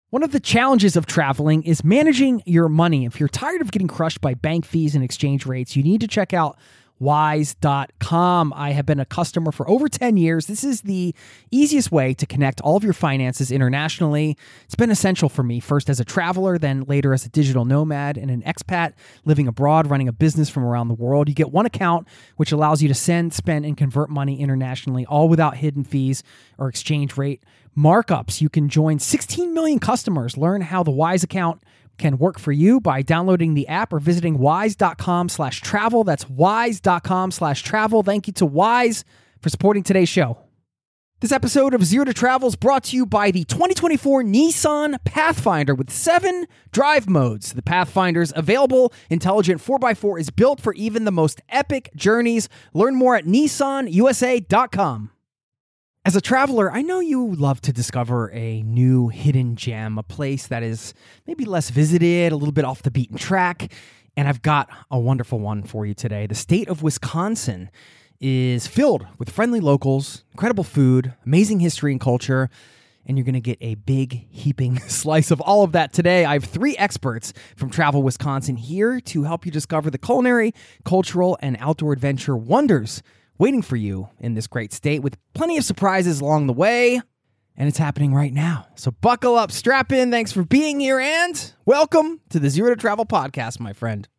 One of the challenges of traveling is managing your money. If you're tired of getting crushed by bank fees and exchange rates, you need to check out Wise.com. I have been a customer for over 10 years. This is the easiest way to connect all of your finances internationally. It's been essential for me, first as a traveler, then later as a digital nomad and an expat living abroad, running a business from around the world. You get one account, which allows you to send, spend, and convert money internationally, all without hidden fees or exchange rate markups. You can join 16 million customers. Learn how the Wise account can work for you by downloading the app or visiting wise.com/travel. That's wise.com/travel. Thank you to Wise for supporting today's show. This episode of Zero to Travel is brought to you by the 2024 Nissan Pathfinder with 7 drive modes. The Pathfinder's available intelligent 4x4 is built for even the most epic journeys. Learn more at nissanusa.com. As a traveler, I know you love to discover a new hidden gem, a place that is maybe less visited, a little bit off the beaten track, and I've got a wonderful one for you today. The state of Wisconsin is filled with friendly locals, incredible food, amazing history and culture, and you're going to get a big heaping slice of all of that today. I have 3 experts from Travel Wisconsin here to help you discover the culinary, cultural, and outdoor adventure wonders waiting for you in this great state with plenty of surprises along the way. And it's happening right now. So buckle up, strap in. Thanks for being here and welcome to the Zero to Travel podcast, my friend.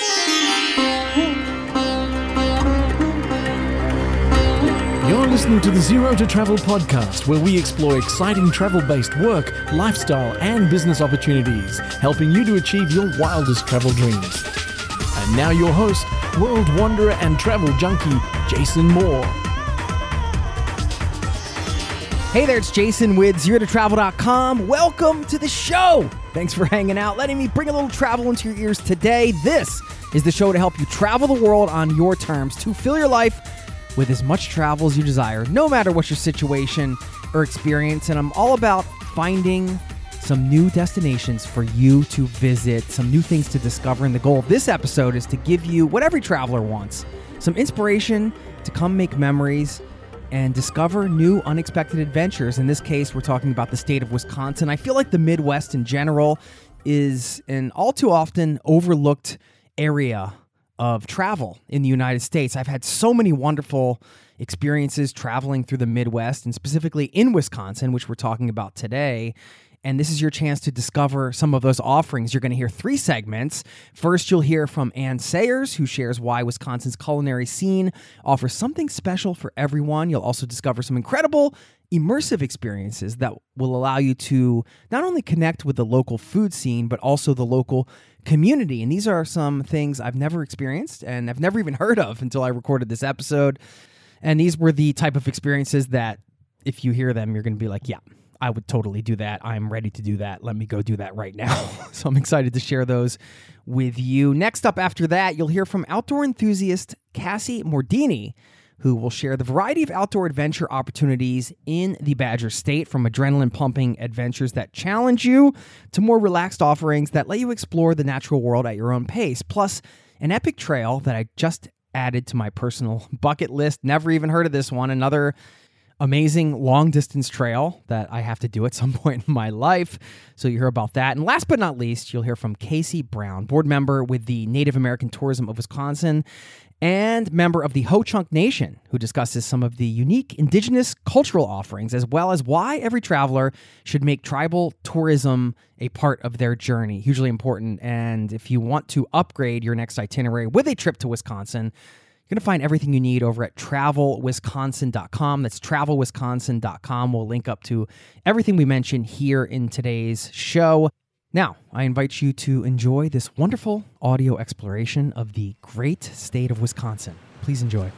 You're listening to the Zero to Travel podcast, where we explore exciting travel-based work, lifestyle, and business opportunities, helping you to achieve your wildest travel dreams. And now your host, world wanderer and travel junkie, Jason Moore. Hey there, it's Jason with ZeroToTravel.com. Welcome to the show. Thanks for hanging out, letting me bring a little travel into your ears today. This is the show to help you travel the world on your terms, to fill your life with as much travel as you desire, no matter what your situation or experience. And I'm all about finding some new destinations for you to visit, some new things to discover. And the goal of this episode is to give you what every traveler wants, some inspiration to come make memories and discover new unexpected adventures. In this case, we're talking about the state of Wisconsin. I feel like the Midwest in general is an all too often overlooked area of travel in the United States. I've had so many wonderful experiences traveling through the Midwest, and specifically in Wisconsin, which we're talking about today. And this is your chance to discover some of those offerings. You're going to hear 3 segments. First, you'll hear from Ann Sayers, who shares why Wisconsin's culinary scene offers something special for everyone. You'll also discover some incredible immersive experiences that will allow you to not only connect with the local food scene, but also the local community. And these are some things I've never experienced and I've never even heard of until I recorded this episode. And these were the type of experiences that if you hear them, you're going to be like, yeah, I would totally do that. I'm ready to do that. Let me go do that right now. So I'm excited to share those with you. Next up after that, you'll hear from outdoor enthusiast Cassie Mordini, who will share the variety of outdoor adventure opportunities in the Badger State, from adrenaline-pumping adventures that challenge you to more relaxed offerings that let you explore the natural world at your own pace, plus an epic trail that I just added to my personal bucket list. Never even heard of this one. Another amazing long-distance trail that I have to do at some point in my life. So you hear about that. And last but not least, you'll hear from Casey Brown, board member with the Native American Tourism of Wisconsin and member of the Ho-Chunk Nation, who discusses some of the unique indigenous cultural offerings, as well as why every traveler should make tribal tourism a part of their journey. Hugely important. And if you want to upgrade your next itinerary with a trip to Wisconsin, you're going to find everything you need over at travelwisconsin.com. That's travelwisconsin.com. We'll link up to everything we mentioned here in today's show. Now, I invite you to enjoy this wonderful audio exploration of the great state of Wisconsin. Please enjoy.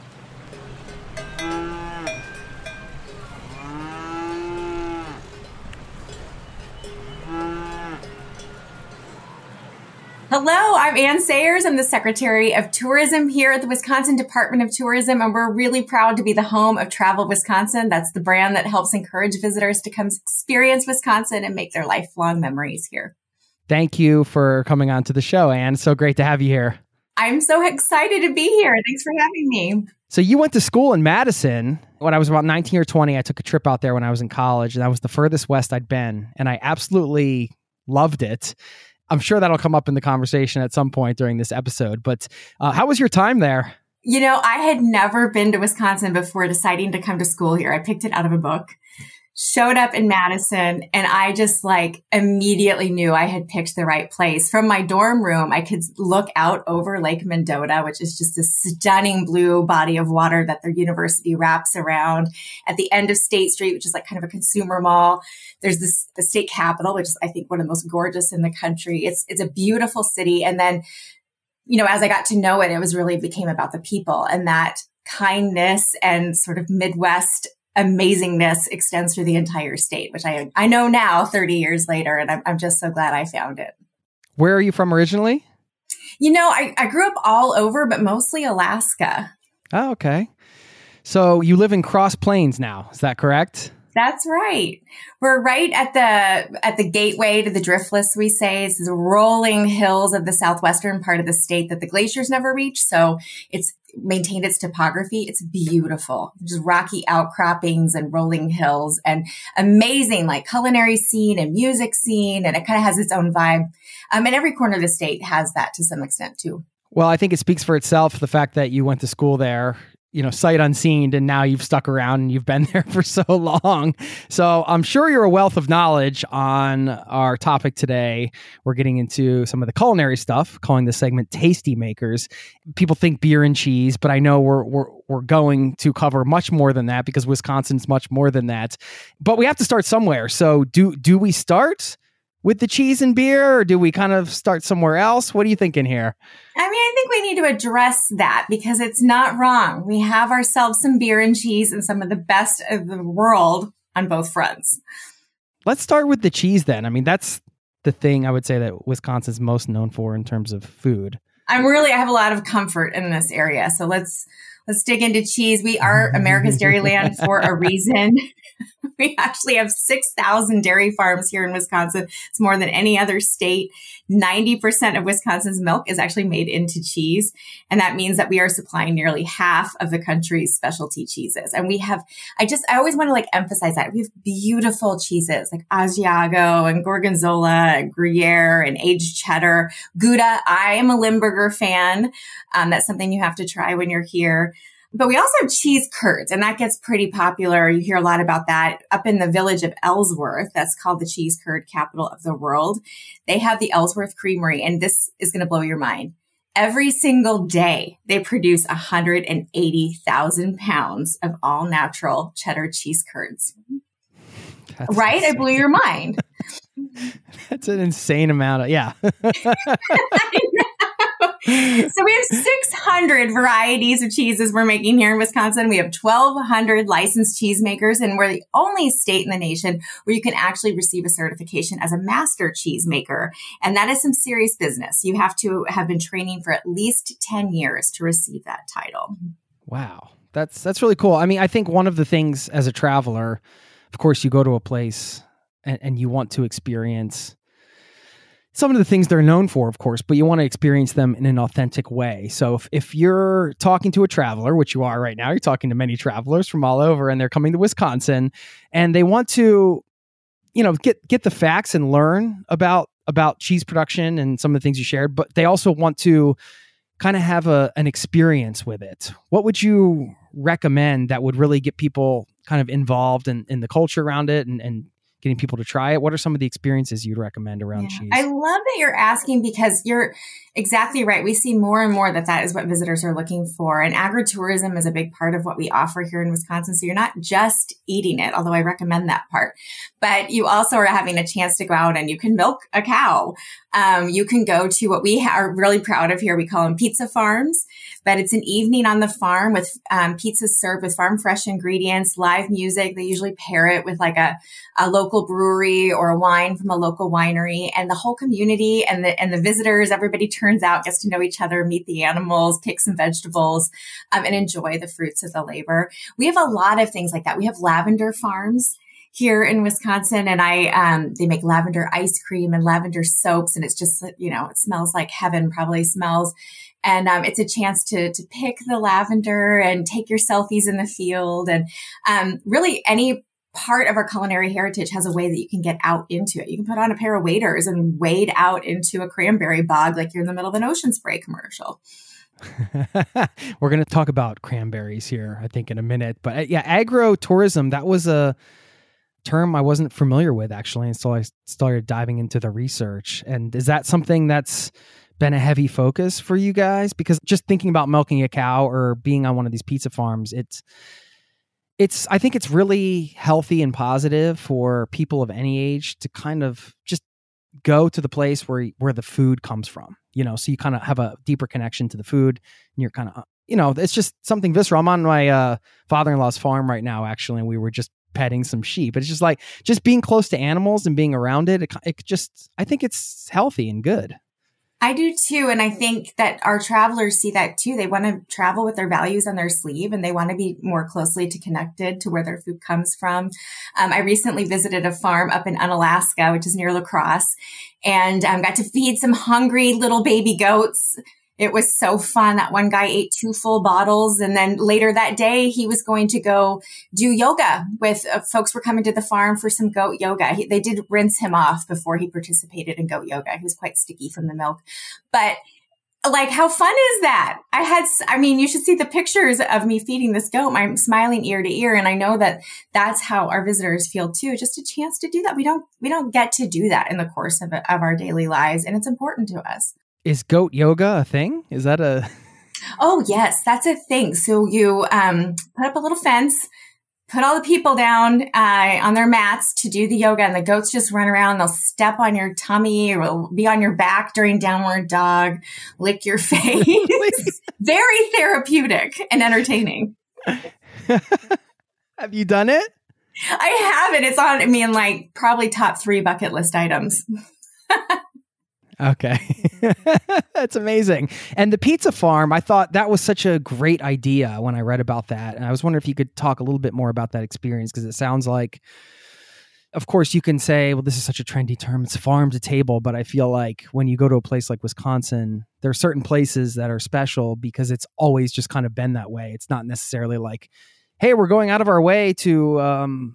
Hello, I'm Ann Sayers. I'm the Secretary of Tourism here at the Wisconsin Department of Tourism, and we're really proud to be the home of Travel Wisconsin. That's the brand that helps encourage visitors to come experience Wisconsin and make their lifelong memories here. Thank you for coming on to the show, Ann. So great to have you here. I'm so excited to be here. Thanks for having me. So you went to school in Madison. When I was about 19 or 20, I took a trip out there when I was in college, and that was the furthest west I'd been, and I absolutely loved it. I'm sure that'll come up in the conversation at some point during this episode, but how was your time there? You know, I had never been to Wisconsin before deciding to come to school here. I picked it out of a book, showed up in Madison, and I just immediately knew I had picked the right place. From my dorm room, I could look out over Lake Mendota, which is just a stunning blue body of water that the university wraps around. At the end of State Street, which is kind of a consumer mall, there's the state capitol, which is, I think, one of the most gorgeous in the country. It's a beautiful city. And then, as I got to know it, really became about the people, and that kindness and sort of Midwest amazingness extends through the entire state, which I know now 30 years later, and I'm just so glad I found it. Where are you from originally? I grew up all over, but mostly Alaska. Oh, okay. So you live in Cross Plains now, is that correct? That's right. We're right at the gateway to the Driftless, we say. It's the rolling hills of the southwestern part of the state that the glaciers never reach. So it's maintained its topography. It's beautiful. Just rocky outcroppings and rolling hills and amazing culinary scene and music scene. And it kind of has its own vibe. And every corner of the state has that to some extent too. Well, I think it speaks for itself, the fact that you went to school there, sight unseen, and now you've stuck around and you've been there for so long. So I'm sure you're a wealth of knowledge on our topic today. We're getting into some of the culinary stuff, calling this segment Tasty Makers. People think beer and cheese, but I know we're going to cover much more than that, because Wisconsin's much more than that. But we have to start somewhere. So do we start with the cheese and beer, or do we kind of start somewhere else? What are you thinking here? I think we need to address that, because it's not wrong. We have ourselves some beer and cheese and some of the best of the world on both fronts. Let's start with the cheese then. That's the thing I would say that Wisconsin's most known for in terms of food. I have a lot of comfort in this area. So let's dig into cheese. We are America's Dairyland for a reason. We actually have 6,000 dairy farms here in Wisconsin. It's more than any other state. 90% of Wisconsin's milk is actually made into cheese. And that means that we are supplying nearly half of the country's specialty cheeses. And I always want to emphasize that. We have beautiful cheeses like Asiago and Gorgonzola and Gruyere and aged cheddar. Gouda. I am a Limburger fan. That's something you have to try when you're here. But we also have cheese curds, and that gets pretty popular. You hear a lot about that up in the village of Ellsworth. That's called the cheese curd capital of the world. They have the Ellsworth Creamery, and this is going to blow your mind. Every single day, they produce 180,000 pounds of all natural cheddar cheese curds. That's right? Insane. I blew your mind. That's an insane amount yeah. So we have 600 varieties of cheeses we're making here in Wisconsin. We have 1,200 licensed cheesemakers, and we're the only state in the nation where you can actually receive a certification as a master cheesemaker. And that is some serious business. You have to have been training for at least 10 years to receive that title. Wow. That's really cool. I think one of the things as a traveler, of course, you go to a place and you want to experience some of the things they're known for, of course, but you want to experience them in an authentic way. So if you're talking to a traveler, which you are right now, you're talking to many travelers from all over, and they're coming to Wisconsin, and they want to, get the facts and learn about cheese production and some of the things you shared, but they also want to kind of have an experience with it. What would you recommend that would really get people kind of involved in the culture around it and getting people to try it? What are some of the experiences you'd recommend around cheese? I love that you're asking, because you're exactly right. We see more and more that is what visitors are looking for. And agritourism is a big part of what we offer here in Wisconsin. So you're not just eating it, although I recommend that part, but you also are having a chance to go out and you can milk a cow. You can go to what we are really proud of here. We call them pizza farms, but it's an evening on the farm with pizzas served with farm fresh ingredients, live music. They usually pair it with a local brewery or a wine from a local winery, and the whole community and the visitors, everybody turns out, gets to know each other, meet the animals, pick some vegetables, and enjoy the fruits of the labor. We have a lot of things like that. We have lavender farms. here in Wisconsin, and they make lavender ice cream and lavender soaps, and it's just, it smells like heaven, probably smells. And it's a chance to pick the lavender and take your selfies in the field. And really any part of our culinary heritage has a way that you can get out into it. You can put on a pair of waders and wade out into a cranberry bog like you're in the middle of an Ocean Spray commercial. We're going to talk about cranberries here, I think, in a minute. But yeah, agro-tourism, that was a term I wasn't familiar with, actually, until I started diving into the research. And is that something that's been a heavy focus for you guys? Because just thinking about milking a cow or being on one of these pizza farms, I think it's really healthy and positive for people of any age to kind of just go to the place where the food comes from, so you kind of have a deeper connection to the food, and you're kind of, it's just something visceral. I'm on my father-in-law's farm right now, actually, and we were just petting some sheep. It's just like, just being close to animals and being around it I think it's healthy and good. I do too. And I think that our travelers see that too. They want to travel with their values on their sleeve, and they want to be more closely connected to where their food comes from. I recently visited a farm up in Unalaska, which is near La Crosse, and got to feed some hungry little baby goats. It was so fun. That one guy ate 2 full bottles. And then later that day, he was going to go do yoga with folks were coming to the farm for some goat yoga. They did rinse him off before he participated in goat yoga. He was quite sticky from the milk. But like, how fun is that? You should see the pictures of me feeding this goat. I'm smiling ear to ear. And I know that that's how our visitors feel too. Just a chance to do that. We don't get to do that in the course of our daily lives. And it's important to us. Is goat yoga a thing? Is that a... Oh, yes, that's a thing. So you put up a little fence, put all the people down on their mats to do the yoga, and the goats just run around. They'll step on your tummy or be on your back during downward dog, lick your face. Very therapeutic and entertaining. Have you done it? I haven't. It's on, probably top 3 bucket list items. Okay. That's amazing. And the pizza farm, I thought that was such a great idea when I read about that. And I was wondering if you could talk a little bit more about that experience, because it sounds like, of course, you can say, well, this is such a trendy term, it's farm to table. But I feel like when you go to a place like Wisconsin, there are certain places that are special because it's always just kind of been that way. It's not necessarily like, hey, we're going out of our way to,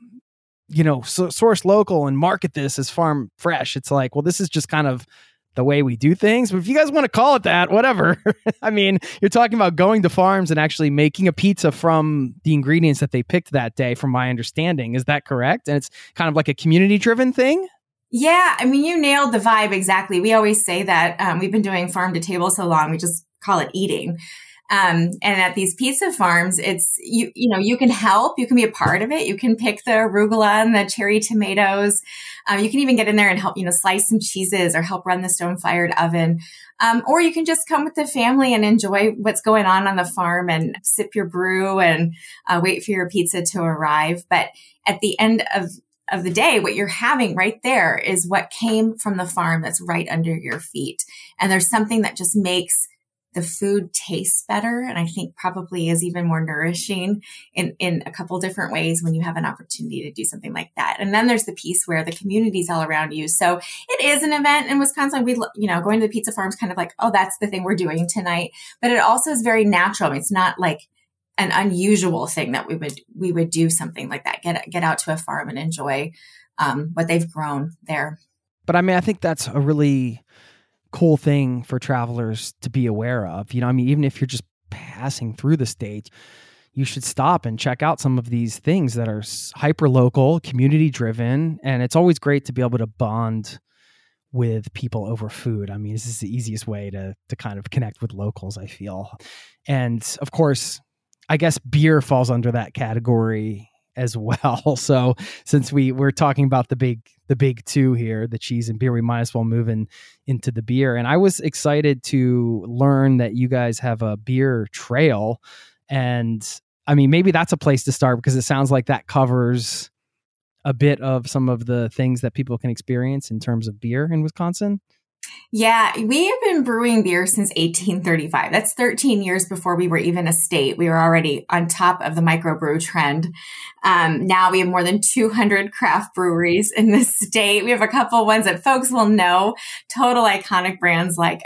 source local and market this as farm fresh. It's like, well, this is just kind of the way we do things. But if you guys want to call it that, whatever. I mean, you're talking about going to farms and actually making a pizza from the ingredients that they picked that day, from my understanding. Is that correct? And it's kind of like a community-driven thing? Yeah. You nailed the vibe exactly. We always say that we've been doing farm to table so long, we just call it eating. And at these pizza farms, it's, you can help, you can be a part of it. You can pick the arugula and the cherry tomatoes. You can even get in there and help, slice some cheeses or help run the stone fired oven. Or you can just come with the family and enjoy what's going on the farm and sip your brew and wait for your pizza to arrive. But at the end of the day, what you're having right there is what came from the farm that's right under your feet. And there's something that just makes the food tastes better, and I think probably is even more nourishing in a couple different ways when you have an opportunity to do something like that. And then there's the piece where the community's all around you. So it is an event in Wisconsin. We, going to the pizza farm is kind of like, oh, that's the thing we're doing tonight. But it also is very natural. It's not like an unusual thing that we would do something like that. Get out to a farm and enjoy what they've grown there. But I think that's a really cool thing for travelers to be aware of. Even if you're just passing through the state, you should stop and check out some of these things that are hyper local, community driven. And it's always great to be able to bond with people over food. This is the easiest way to kind of connect with locals, I feel. And of course, I guess beer falls under that category as well. So since we're talking about the big two here, the cheese and beer, we might as well move into the beer. And I was excited to learn that you guys have a beer trail. And maybe that's a place to start, because it sounds like that covers a bit of some of the things that people can experience in terms of beer in Wisconsin. Yeah, we have been brewing beer since 1835. That's 13 years before we were even a state. We were already on top of the microbrew trend. Now we have more than 200 craft breweries in the state. We have a couple ones that folks will know, total iconic brands like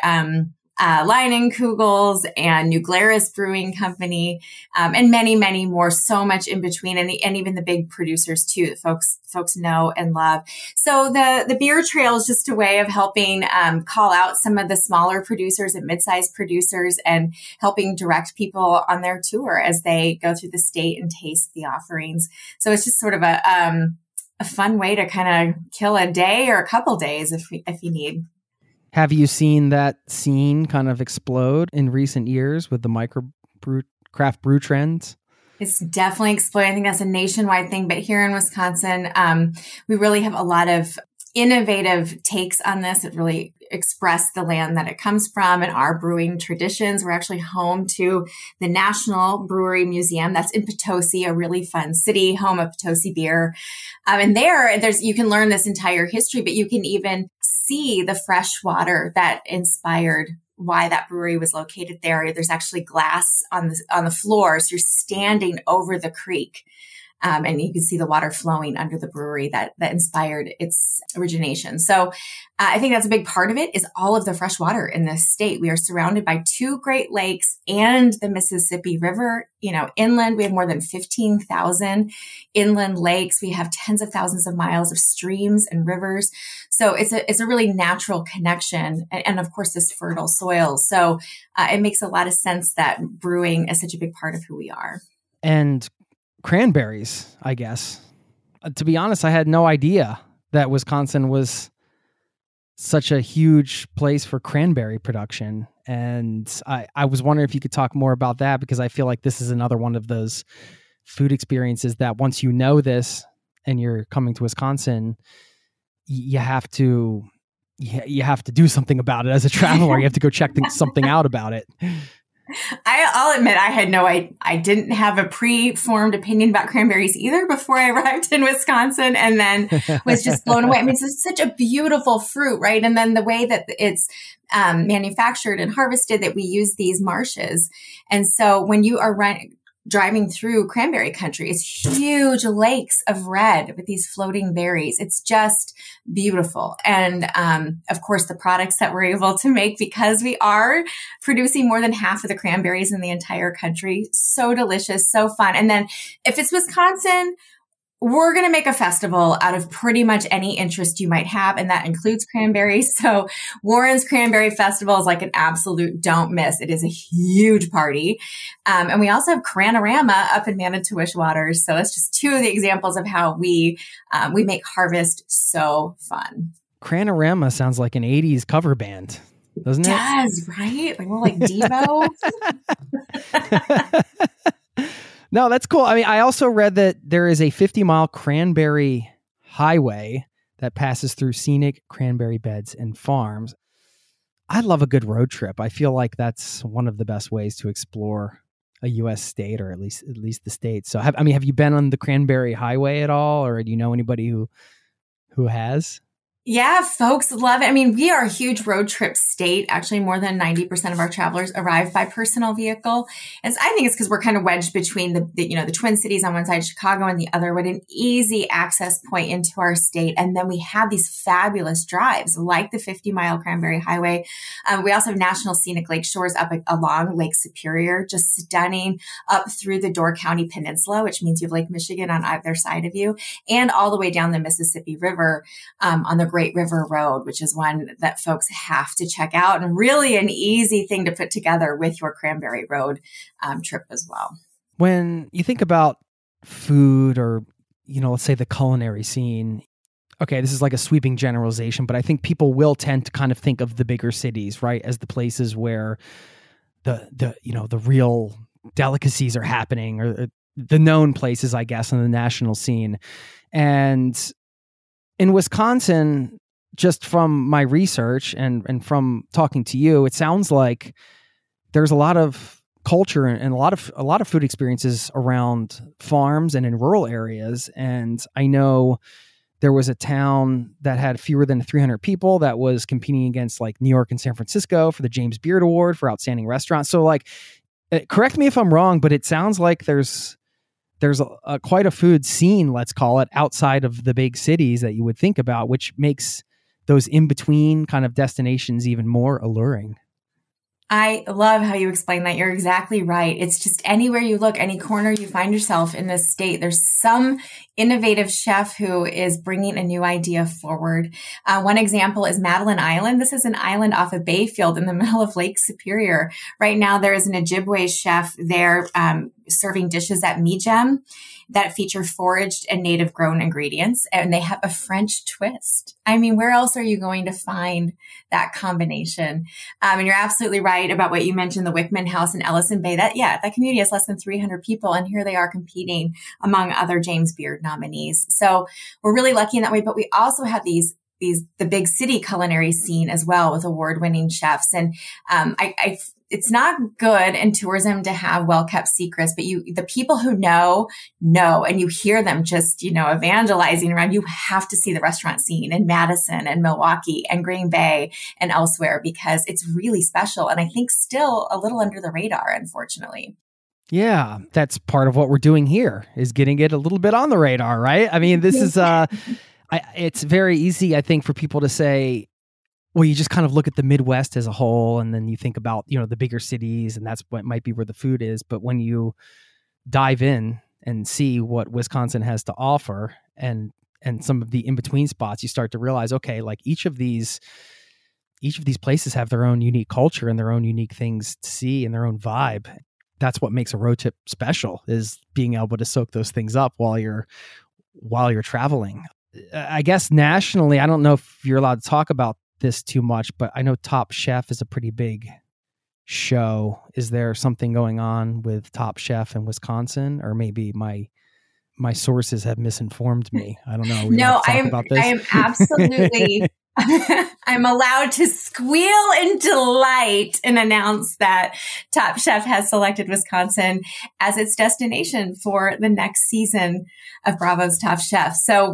Leinenkugels and New Glarus Brewing Company, and many, many more, so much in between, and even the big producers too that folks know and love. So the beer trail is just a way of helping call out some of the smaller producers and mid-sized producers and helping direct people on their tour as they go through the state and taste the offerings. So it's just sort of a fun way to kind of kill a day or a couple days if you need. Have you seen that scene kind of explode in recent years with the craft brew trends? It's definitely exploding. I think that's a nationwide thing, but here in Wisconsin, we really have a lot of innovative takes on this that really express the land that it comes from and our brewing traditions. We're actually home to the National Brewery Museum. That's in Potosi, a really fun city, home of Potosi beer. And you can learn this entire history, but you can even see the fresh water that inspired why that brewery was located there. There's actually glass on the floor. So you're standing over the creek. And you can see the water flowing under the brewery that inspired its origination. So I think that's a big part of it is all of the fresh water in this state. We are surrounded by 2 Great Lakes and the Mississippi River. Inland, we have more than 15,000 inland lakes. We have tens of thousands of miles of streams and rivers. So it's a really natural connection. And of course, this fertile soil. So it makes a lot of sense that brewing is such a big part of who we are. And cranberries, I guess. To be honest, I had no idea that Wisconsin was such a huge place for cranberry production. And I was wondering if you could talk more about that, because I feel like this is another one of those food experiences that once you know this and you're coming to Wisconsin, you have to do something about it as a traveler. You have to go check something out about it. I'll admit I didn't have a pre-formed opinion about cranberries either before I arrived in Wisconsin, and then was just blown away. I mean, it's such a beautiful fruit, right? And then the way that it's manufactured and harvested, that we use these marshes. And so when you are driving through cranberry country, it's huge lakes of red with these floating berries. It's just beautiful. And of course, the products that we're able to make, because we are producing more than half of the cranberries in the entire country. So delicious, so fun. And then if it's Wisconsin, we're going to make a festival out of pretty much any interest you might have, and that includes cranberries. So Warren's Cranberry Festival is like an absolute don't miss. It is a huge party. And we also have Cranorama up in Manitowish Waters. So that's just 2 of the examples of how we make harvest so fun. Cranorama sounds like an 80s cover band, doesn't it? It does, right? Like more like Devo. No, that's cool. I mean, I also read that there is a 50-mile cranberry highway that passes through scenic cranberry beds and farms. I love a good road trip. I feel like that's one of the best ways to explore a U.S. state, or at least the state. So, have you been on the Cranberry Highway at all, or do you know anybody who has? Yeah, folks love it. I mean, we are a huge road trip state. Actually, more than 90% of our travelers arrive by personal vehicle. And I think it's because we're kind of wedged between the Twin Cities on one side, Chicago on the other, with an easy access point into our state. And then we have these fabulous drives like the 50-mile Cranberry Highway. We also have National Scenic Lake Shores up along Lake Superior, just stunning, up through the Door County Peninsula, which means you have Lake Michigan on either side of you, and all the way down the Mississippi River on the Great River Road, which is one that folks have to check out, and really an easy thing to put together with your Cranberry Road trip as well. When you think about food, or, let's say the culinary scene, okay, this is like a sweeping generalization, but I think people will tend to kind of think of the bigger cities, right, as the places where the real delicacies are happening, or the known places, I guess, on the national scene. And in Wisconsin, just from my research and from talking to you, it sounds like there's a lot of culture and a lot of food experiences around farms and in rural areas. And I know there was a town that had fewer than 300 people that was competing against like New York and San Francisco for the James Beard Award for outstanding restaurants. So like, correct me if I'm wrong, but it sounds like there's quite a food scene, let's call it, outside of the big cities that you would think about, which makes those in-between kind of destinations even more alluring. I love how you explain that. You're exactly right. It's just anywhere you look, any corner you find yourself in this state, there's some innovative chef who is bringing a new idea forward. One example is Madeline Island. This is an island off of Bayfield in the middle of Lake Superior. Right now, there is an Ojibwe chef there serving dishes at Mijem that feature foraged and native grown ingredients, and they have a French twist. I mean, where else are you going to find that combination? And you're absolutely right about what you mentioned, the Wickman House in Ellison Bay. That community has less than 300 people, and here they are competing among other James Beard nominees. So we're really lucky in that way, but we also have the big city culinary scene as well with award-winning chefs. And it's not good in tourism to have well-kept secrets, but the people who know, and you hear them just, evangelizing around. You have to see the restaurant scene in Madison and Milwaukee and Green Bay and elsewhere, because it's really special. And I think still a little under the radar, unfortunately. Yeah, that's part of what we're doing here, is getting it a little bit on the radar, right? I mean, this is, it's very easy, I think, for people to say, well, you just kind of look at the Midwest as a whole, and then you think about, the bigger cities, and that's what might be where the food is. But when you dive in and see what Wisconsin has to offer and some of the in-between spots, you start to realize, okay, like each of these places have their own unique culture and their own unique things to see and their own vibe. That's what makes a road trip special, is being able to soak those things up while you're traveling. I guess nationally, I don't know if you're allowed to talk about this too much, but I know Top Chef is a pretty big show. Is there something going on with Top Chef in Wisconsin, or maybe my sources have misinformed me? I don't know. No, I am absolutely I'm allowed to squeal in delight and announce that Top Chef has selected Wisconsin as its destination for the next season of Bravo's Top Chef. So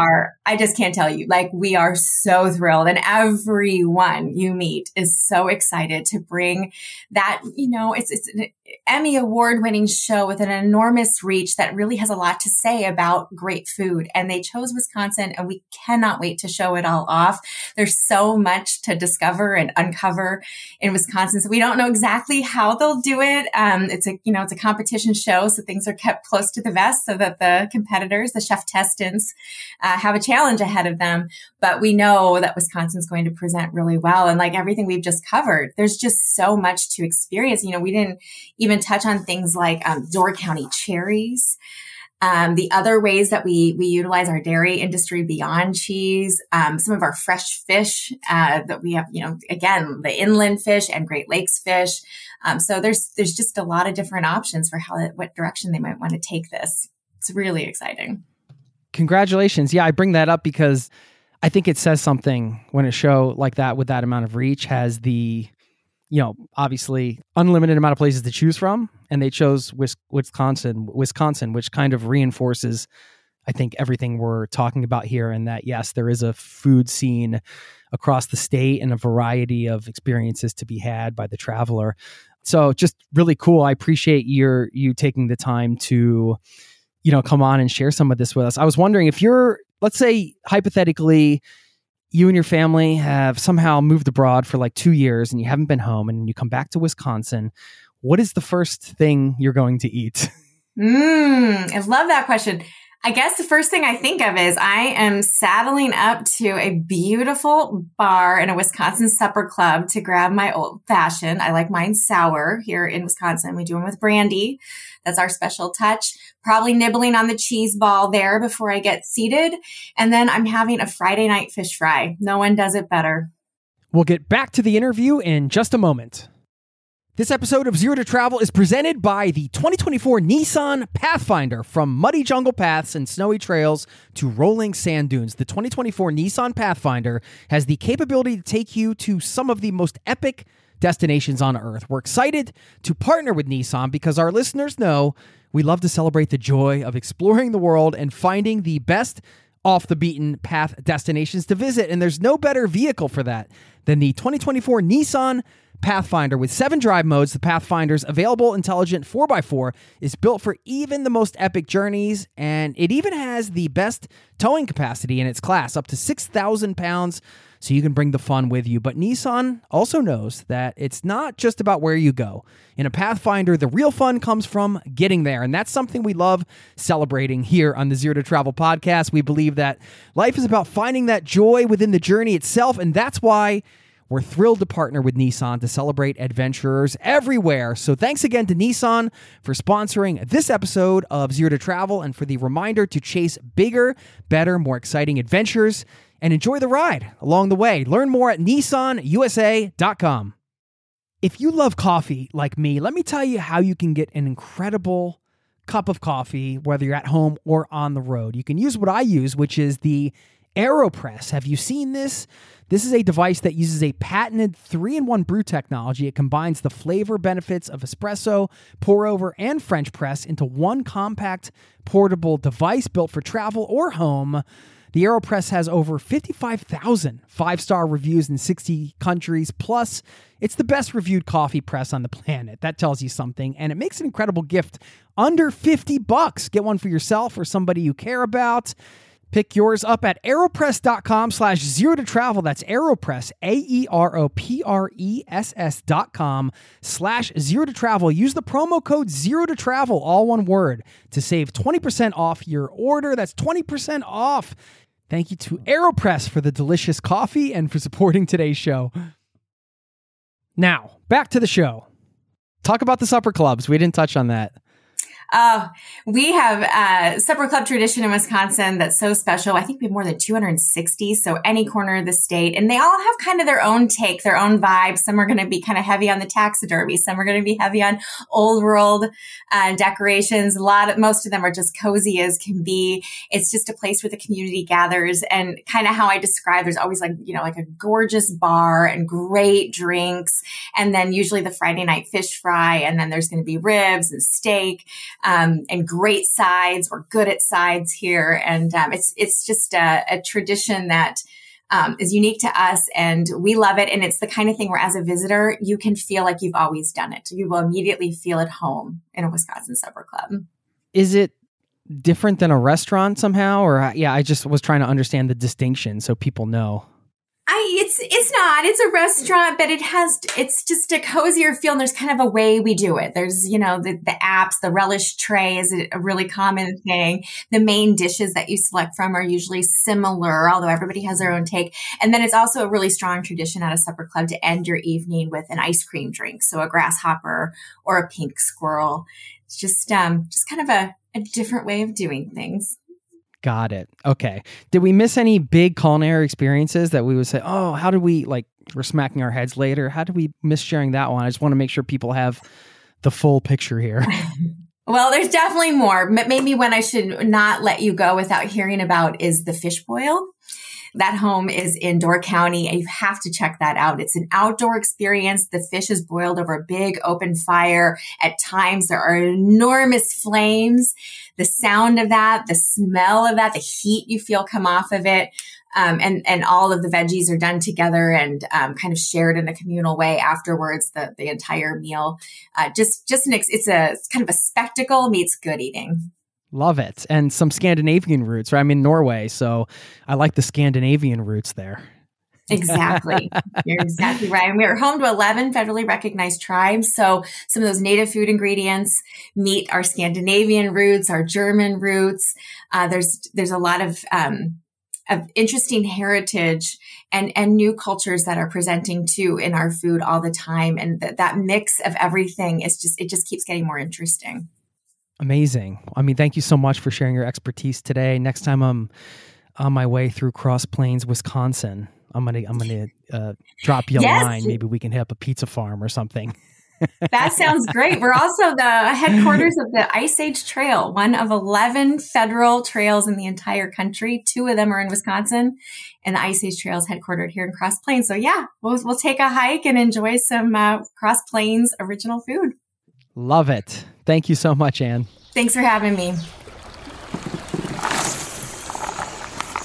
I just can't tell you, we are so thrilled, and everyone you meet is so excited to bring that, it's an Emmy award-winning show with an enormous reach that really has a lot to say about great food. And they chose Wisconsin, and we cannot wait to show it all off. There's so much to discover and uncover in Wisconsin. So we don't know exactly how they'll do it. It's a competition show, so things are kept close to the vest so that the competitors, the chef testants, have a challenge ahead of them. But we know that Wisconsin's going to present really well. And like everything we've just covered, there's just so much to experience. We didn't even touch on things like Door County cherries. The other ways that we utilize our dairy industry beyond cheese, some of our fresh fish that we have, again, the inland fish and Great Lakes fish. So there's just a lot of different options for what direction they might want to take this. It's really exciting. Congratulations. Yeah, I bring that up because I think it says something when a show like that with that amount of reach has the, obviously unlimited amount of places to choose from. And they chose Wisconsin, which kind of reinforces, I think, everything we're talking about here. And that, yes, there is a food scene across the state and a variety of experiences to be had by the traveler. So just really cool. I appreciate you taking the time to, come on and share some of this with us. I was wondering if let's say hypothetically, you and your family have somehow moved abroad for like 2 years and you haven't been home, and you come back to Wisconsin. What is the first thing you're going to eat? I love that question. I guess the first thing I think of is I am saddling up to a beautiful bar in a Wisconsin supper club to grab my old fashioned. I like mine sour here in Wisconsin. We do them with brandy. That's our special touch. Probably nibbling on the cheese ball there before I get seated. And then I'm having a Friday night fish fry. No one does it better. We'll get back to the interview in just a moment. This episode of Zero to Travel is presented by the 2024 Nissan Pathfinder. From muddy jungle paths and snowy trails to rolling sand dunes, the 2024 Nissan Pathfinder has the capability to take you to some of the most epic destinations on Earth. We're excited to partner with Nissan because our listeners know we love to celebrate the joy of exploring the world and finding the best off the beaten path destinations to visit. And there's no better vehicle for that than the 2024 Nissan Pathfinder. With 7 drive modes, the Pathfinder's available intelligent 4x4 is built for even the most epic journeys, and it even has the best towing capacity in its class, up to 6,000 pounds, so you can bring the fun with you. But Nissan also knows that it's not just about where you go. In a Pathfinder, the real fun comes from getting there, and that's something we love celebrating here on the Zero to Travel podcast. We believe that life is about finding that joy within the journey itself, and that's why we're thrilled to partner with Nissan to celebrate adventurers everywhere. So thanks again to Nissan for sponsoring this episode of Zero to Travel and for the reminder to chase bigger, better, more exciting adventures and enjoy the ride along the way. Learn more at nissanusa.com. If you love coffee like me, let me tell you how you can get an incredible cup of coffee, whether you're at home or on the road. You can use what I use, which is the AeroPress. Have you seen this? This is a device that uses a patented 3-in-1 brew technology. It combines the flavor benefits of espresso, pour-over, and French press into one compact, portable device built for travel or home. The AeroPress has over 55,000 five-star reviews in 60 countries. Plus, it's the best reviewed coffee press on the planet. That tells you something. And it makes an incredible gift under $50. Get one for yourself or somebody you care about. Pick yours up at aeropress.com/zero to travel. That's AeroPress, AeroPress.com/0 to travel. Use the promo code 0 to travel, all one word, to save 20% off your order. That's 20% off. Thank you to AeroPress for the delicious coffee and for supporting today's show. Now, back to the show. Talk about the supper clubs. We didn't touch on that. We have a supper club tradition in Wisconsin that's so special. I think we have more than 260, so any corner of the state. And they all have kind of their own take, their own vibe. Some are going to be kind of heavy on the taxidermy. Some are going to be heavy on old world decorations. Most of them are just cozy as can be. It's just a place where the community gathers, and kind of how I describe, there's always like a gorgeous bar and great drinks. And then usually the Friday night fish fry. And then there's going to be ribs and steak. And great sides. We're good at sides here. And it's just a tradition that is unique to us, and we love it. And it's the kind of thing where as a visitor, you can feel like you've always done it. You will immediately feel at home in a Wisconsin supper club. Is it different than a restaurant somehow? Or I just was trying to understand the distinction so people know. It's not. It's a restaurant, but it's just a cozier feel, and there's kind of a way we do it. There's, the apps, the relish tray is a really common thing. The main dishes that you select from are usually similar, although everybody has their own take. And then it's also a really strong tradition at a supper club to end your evening with an ice cream drink. So a grasshopper or a pink squirrel. It's just kind of a different way of doing things. Got it. Okay. Did we miss any big culinary experiences that we would say, oh, how did we, we're smacking our heads later? How did we miss sharing that one? I just want to make sure people have the full picture here. Well, there's definitely more, but maybe one I should not let you go without hearing about is the fish boil. That home is in Door County, and you have to check that out. It's an outdoor experience. The fish is boiled over a big open fire. At times, there are enormous flames. The sound of that, the smell of that, the heat you feel come off of it, and all of the veggies are done together and kind of shared in a communal way afterwards. The entire meal, it's kind of a spectacle meets good eating. Love it. And some Scandinavian roots, right? I'm in Norway, so I like the Scandinavian roots there. Exactly. You're exactly right. And we're home to 11 federally recognized tribes. So some of those native food ingredients meet our Scandinavian roots, our German roots. There's a lot of interesting heritage and new cultures that are presenting too in our food all the time. And that mix of everything it just keeps getting more interesting. Amazing. I mean, thank you so much for sharing your expertise today. Next time I'm on my way through Cross Plains, Wisconsin, I'm gonna drop you a line. Maybe we can hit up a pizza farm or something. That sounds great. We're also the headquarters of the Ice Age Trail, one of 11 federal trails in the entire country. 2 of them are in Wisconsin, and the Ice Age Trail is headquartered here in Cross Plains. So yeah, we'll take a hike and enjoy some Cross Plains original food. Love it. Thank you so much, Ann. Thanks for having me.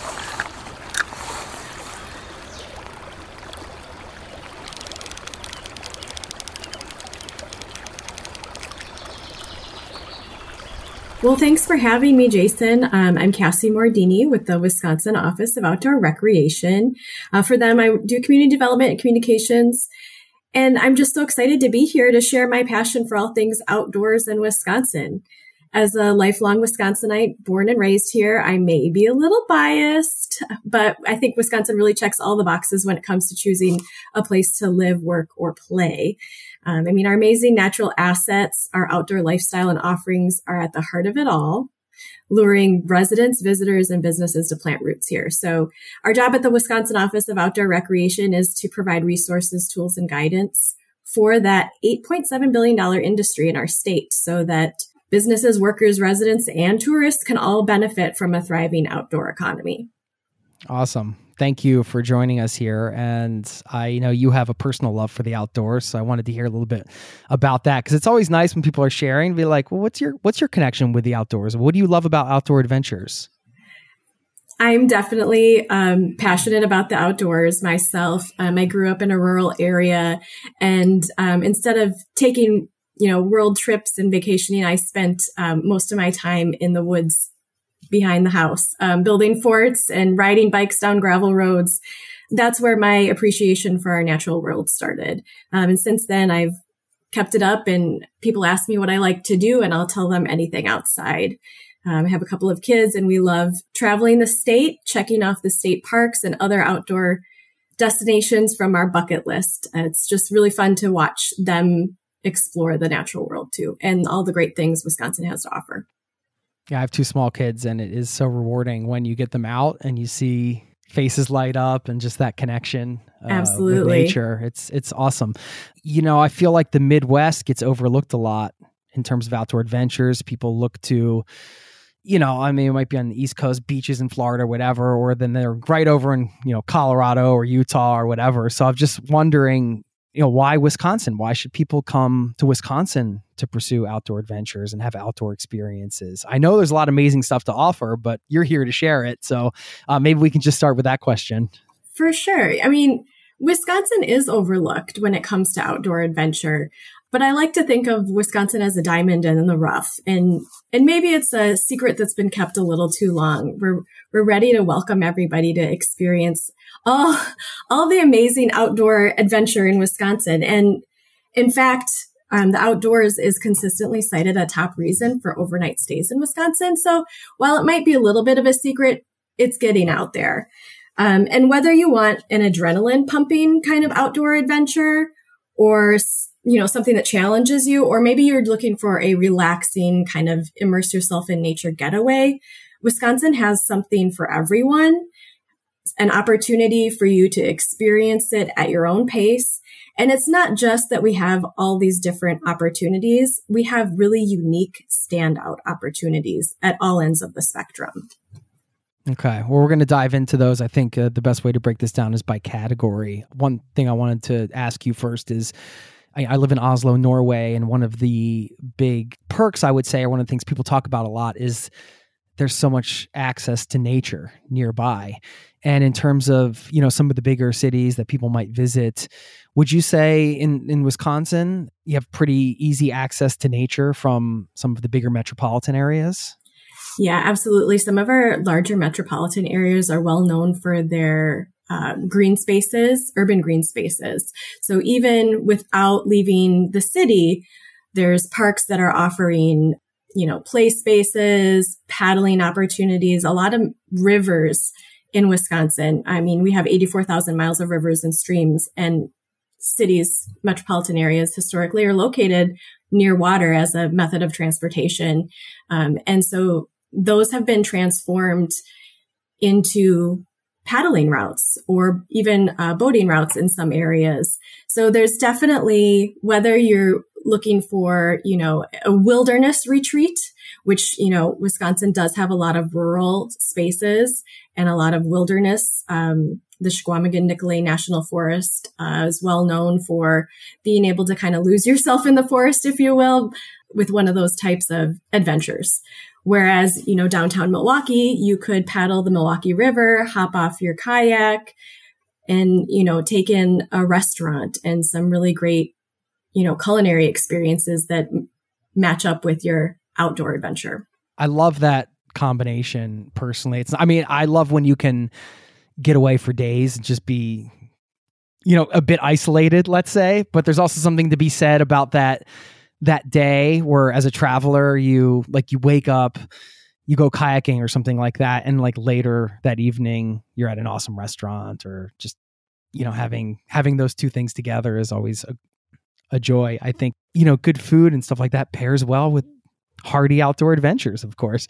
Well, thanks for having me, Jason. I'm Cassie Mordini with the Wisconsin Office of Outdoor Recreation. For them, I do community development and communications. And I'm just so excited to be here to share my passion for all things outdoors in Wisconsin. As a lifelong Wisconsinite, born and raised here, I may be a little biased, but I think Wisconsin really checks all the boxes when it comes to choosing a place to live, work, or play. Our amazing natural assets, our outdoor lifestyle and offerings are at the heart of it all, luring residents, visitors, and businesses to plant roots here. So our job at the Wisconsin Office of Outdoor Recreation is to provide resources, tools, and guidance for that $8.7 billion industry in our state so that businesses, workers, residents, and tourists can all benefit from a thriving outdoor economy. Awesome. Thank you for joining us here. And I know you have a personal love for the outdoors, so I wanted to hear a little bit about that, because it's always nice when people are sharing, be like, well, what's your connection with the outdoors? What do you love about outdoor adventures? I'm definitely passionate about the outdoors myself. I grew up in a rural area, and instead of taking world trips and vacationing, I spent most of my time in the woods behind the house, building forts and riding bikes down gravel roads. That's where my appreciation for our natural world started. And since then, I've kept it up, and people ask me what I like to do, and I'll tell them anything outside. I have a couple of kids, and we love traveling the state, checking off the state parks and other outdoor destinations from our bucket list. It's just really fun to watch them explore the natural world too, and all the great things Wisconsin has to offer. Yeah, I have two small kids, and it is so rewarding when you get them out and you see faces light up and just that connection Absolutely. With nature. It's awesome. I feel like the Midwest gets overlooked a lot in terms of outdoor adventures. People look to, it might be on the East Coast, beaches in Florida or whatever, or then they're right over in, Colorado or Utah or whatever. So I'm just wondering, why Wisconsin? Why should people come to Wisconsin to pursue outdoor adventures and have outdoor experiences? I know there's a lot of amazing stuff to offer, but you're here to share it. So maybe we can just start with that question. For sure. Wisconsin is overlooked when it comes to outdoor adventure, but I like to think of Wisconsin as a diamond in the rough. And maybe it's a secret that's been kept a little too long. We're ready to welcome everybody to experience all the amazing outdoor adventure in Wisconsin. And in fact, the outdoors is consistently cited a top reason for overnight stays in Wisconsin. So while it might be a little bit of a secret, it's getting out there. And whether you want an adrenaline pumping kind of outdoor adventure or, something that challenges you, or maybe you're looking for a relaxing kind of immerse yourself in nature getaway, Wisconsin has something for everyone. An opportunity for you to experience it at your own pace. And it's not just that we have all these different opportunities. We have really unique standout opportunities at all ends of the spectrum. Okay. Well, we're going to dive into those. I think the best way to break this down is by category. One thing I wanted to ask you first is, I live in Oslo, Norway, and one of the big perks, I would say, or one of the things people talk about a lot is there's so much access to nature nearby. And in terms of, some of the bigger cities that people might visit, would you say in Wisconsin, you have pretty easy access to nature from some of the bigger metropolitan areas? Yeah, absolutely. Some of our larger metropolitan areas are well known for their green spaces, urban green spaces. So even without leaving the city, there's parks that are offering play spaces, paddling opportunities, a lot of rivers in Wisconsin. We have 84,000 miles of rivers and streams, and cities, metropolitan areas historically are located near water as a method of transportation. And so those have been transformed into paddling routes or even boating routes in some areas. So there's definitely, whether you're looking for, a wilderness retreat, which, Wisconsin does have a lot of rural spaces and a lot of wilderness. The Squamigan-Nicolet National Forest is well known for being able to kind of lose yourself in the forest, if you will, with one of those types of adventures. Whereas, downtown Milwaukee, you could paddle the Milwaukee River, hop off your kayak, and, take in a restaurant and some really great, culinary experiences that match up with your outdoor adventure. I love that combination personally. I love when you can get away for days and just be, a bit isolated, let's say, but there's also something to be said about that day where as a traveler, you wake up, you go kayaking or something like that. And like later that evening, you're at an awesome restaurant or just, having those two things together is always a joy. I think, good food and stuff like that pairs well with hardy outdoor adventures, of course.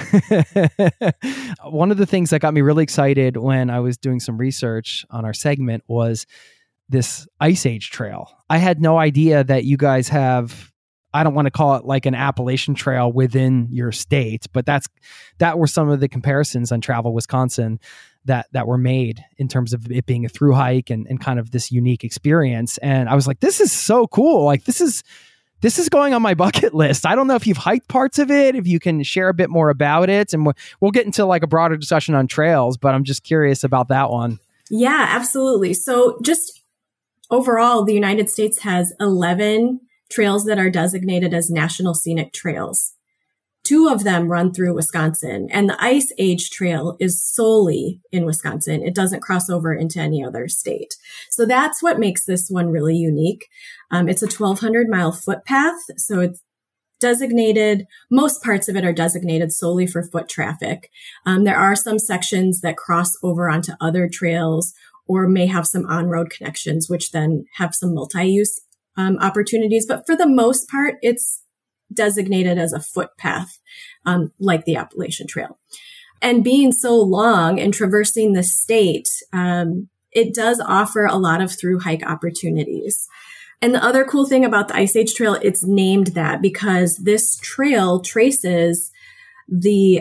One of the things that got me really excited when I was doing some research on our segment was this Ice Age Trail. I had no idea that you guys have, I don't want to call it like an Appalachian Trail within your state, but that were some of the comparisons on Travel Wisconsin that were made in terms of it being a through hike and kind of this unique experience. And I was like, this is so cool. Like this is going on my bucket list. I don't know if you've hiked parts of it, if you can share a bit more about it, and we'll get into like a broader discussion on trails, but I'm just curious about that one. Yeah, absolutely. So just overall, the United States has 11 trails that are designated as National Scenic Trails. 2 of them run through Wisconsin, and the Ice Age Trail is solely in Wisconsin. It doesn't cross over into any other state. So that's what makes this one really unique. It's a 1,200-mile footpath, so it's designated, most parts of it are designated solely for foot traffic. There are some sections that cross over onto other trails or may have some on-road connections, which then have some multi-use opportunities. But for the most part, it's designated as a footpath, like the Appalachian Trail. And being so long and traversing the state, it does offer a lot of through hike opportunities. And the other cool thing about the Ice Age Trail, it's named that because this trail traces the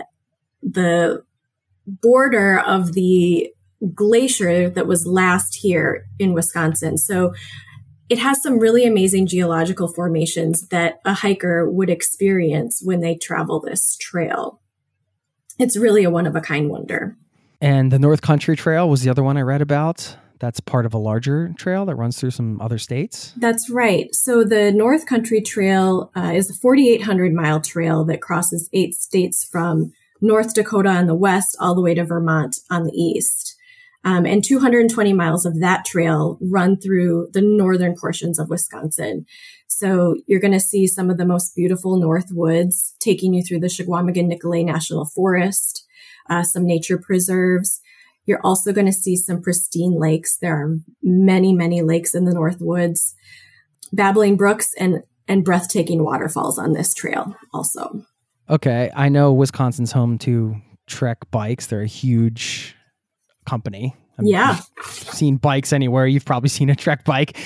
border of the glacier that was last here in Wisconsin. So it has some really amazing geological formations that a hiker would experience when they travel this trail. It's really a one-of-a-kind wonder. And the North Country Trail was the other one I read about. That's part of a larger trail that runs through some other states. That's right. So the North Country Trail is a 4,800-mile trail that crosses 8 states from North Dakota on the west all the way to Vermont on the east. And 220 miles of that trail run through the northern portions of Wisconsin. So you're going to see some of the most beautiful North Woods taking you through the Chequamegon-Nicolet National Forest, some nature preserves. You're also going to see some pristine lakes. There are many, many lakes in the North Woods, babbling brooks and breathtaking waterfalls on this trail also. Okay. I know Wisconsin's home to Trek bikes. They're a huge company. Yeah. I've seen bikes anywhere. You've probably seen a Trek bike.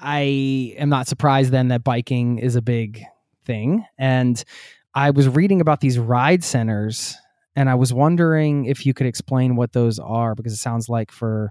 I am not surprised then that biking is a big thing. And I was reading about these ride centers, and I was wondering if you could explain what those are, because it sounds like for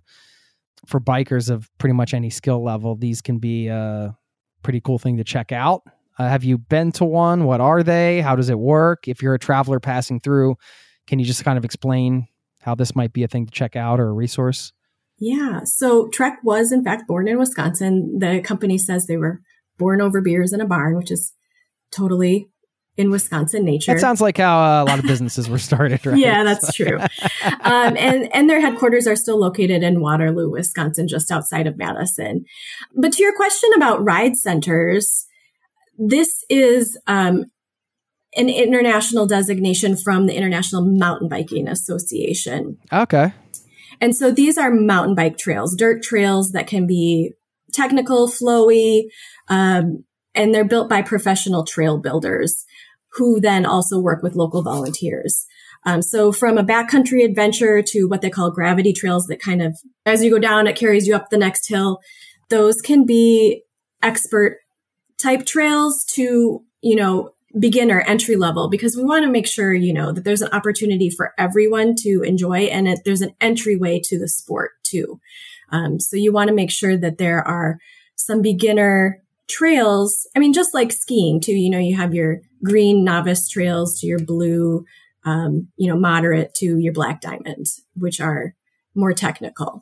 bikers of pretty much any skill level, these can be a pretty cool thing to check out. Have you been to one? What are they? How does it work? If you're a traveler passing through, can you just kind of explain how this might be a thing to check out or a resource? Yeah. So Trek was in fact born in Wisconsin. The company says they were born over beers in a barn, which is totally in Wisconsin nature. That sounds like how a lot of businesses were started, right? Yeah, that's true. And their headquarters are still located in Waterloo, Wisconsin, just outside of Madison. But to your question about ride centers, this is an international designation from the International Mountain Biking Association. Okay. And so these are mountain bike trails, dirt trails that can be technical, flowy, and they're built by professional trail builders who then also work with local volunteers. So from a backcountry adventure to what they call gravity trails that kind of, as you go down, it carries you up the next hill. Those can be expert type trails to, beginner entry level, because we want to make sure, that there's an opportunity for everyone to enjoy, and there's an entryway to the sport too. So you want to make sure that there are some beginner trails. I mean, just like skiing too, you have your green novice trails to your blue, moderate to your black diamond, which are more technical.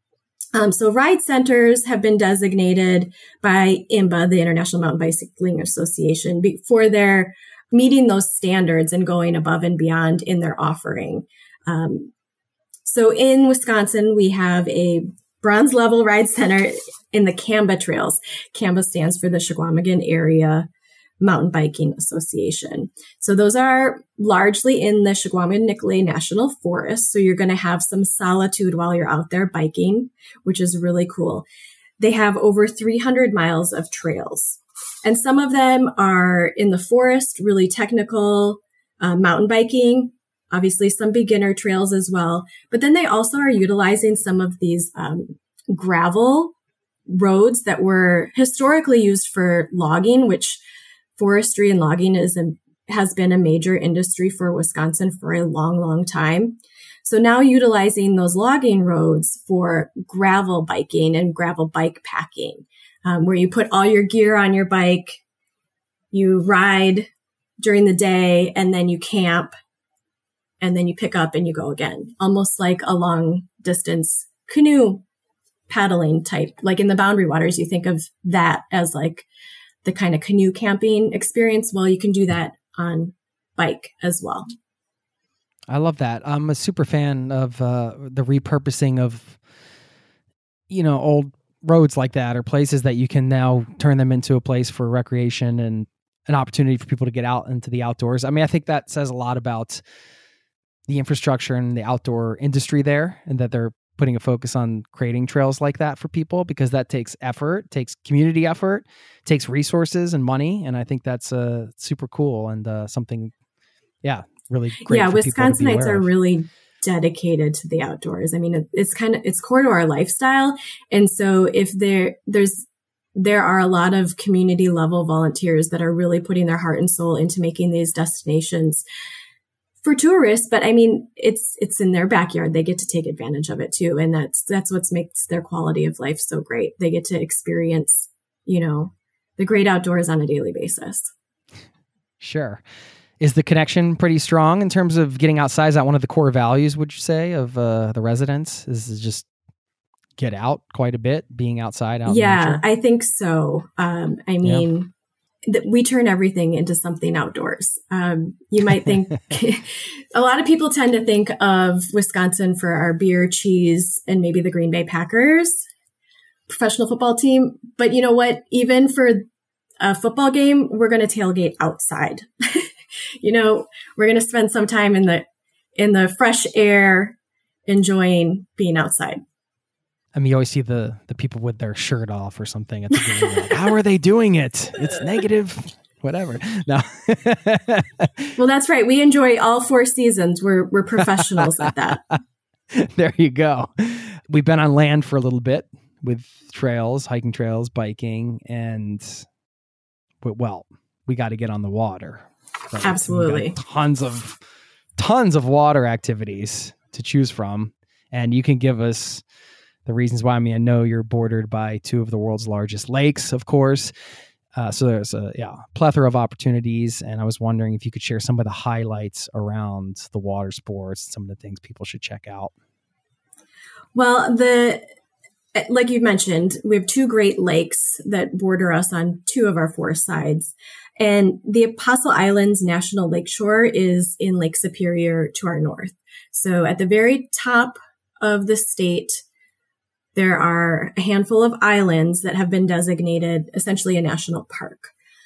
So ride centers have been designated by IMBA, the International Mountain Bicycling Association, for their meeting those standards and going above and beyond in their offering. So in Wisconsin, we have a bronze level ride center in the CAMBA trails. CAMBA stands for the Chequamegon Area Mountain Biking Association. So those are largely in the Chequamegon-Nicolet National Forest. So you're going to have some solitude while you're out there biking, which is really cool. They have over 300 miles of trails. And some of them are in the forest, really technical mountain biking, obviously some beginner trails as well. But then they also are utilizing some of these gravel roads that were historically used for logging, which forestry and logging has been a major industry for Wisconsin for a long, long time. So now utilizing those logging roads for gravel biking and gravel bike packing, where you put all your gear on your bike, you ride during the day, and then you camp, and then you pick up and you go again, almost like a long distance canoe paddling type. Like in the Boundary Waters, you think of that as like the kind of canoe camping experience. Well, you can do that on bike as well. I love that. I'm a super fan of the repurposing of, old roads like that, or places that you can now turn them into a place for recreation and an opportunity for people to get out into the outdoors. I mean, I think that says a lot about the infrastructure and the outdoor industry there, and that they're putting a focus on creating trails like that for people, because that takes effort, takes community effort, takes resources and money. And I think that's super cool and something, really great. Yeah, Wisconsinites are really dedicated to the outdoors. I mean, it's core to our lifestyle. And so if there are a lot of community level volunteers that are really putting their heart and soul into making these destinations for tourists, but I mean, it's in their backyard. They get to take advantage of it too. And that's what makes their quality of life so great. They get to experience, the great outdoors on a daily basis. Sure. Is the connection pretty strong in terms of getting outside? Is that one of the core values, would you say, of the residents? Is just get out quite a bit, being outside, out in nature? I think so. We turn everything into something outdoors. You might think a lot of people tend to think of Wisconsin for our beer, cheese, and maybe the Green Bay Packers professional football team. But you know what? Even for a football game, we're going to tailgate outside. We're going to spend some time in the fresh air, enjoying being outside. I mean, you always see the people with their shirt off or something at the game. Like, how are they doing it? It's negative, whatever. No. Well, that's right. We enjoy all 4 seasons. We're professionals at that. There you go. We've been on land for a little bit with trails, hiking trails, biking, but we got to get on the water. Right? Absolutely. Tons of water activities to choose from. And you can give us the reasons why. I mean, I know you're bordered by 2 of the world's largest lakes, of course. So there's a plethora of opportunities. And I was wondering if you could share some of the highlights around the water sports, some of the things people should check out. Well, like you mentioned, we have 2 Great Lakes that border us on 2 of our 4 sides. And the Apostle Islands National Lakeshore is in Lake Superior to our north. So at the very top of the state, there are a handful of islands that have been designated essentially a national park.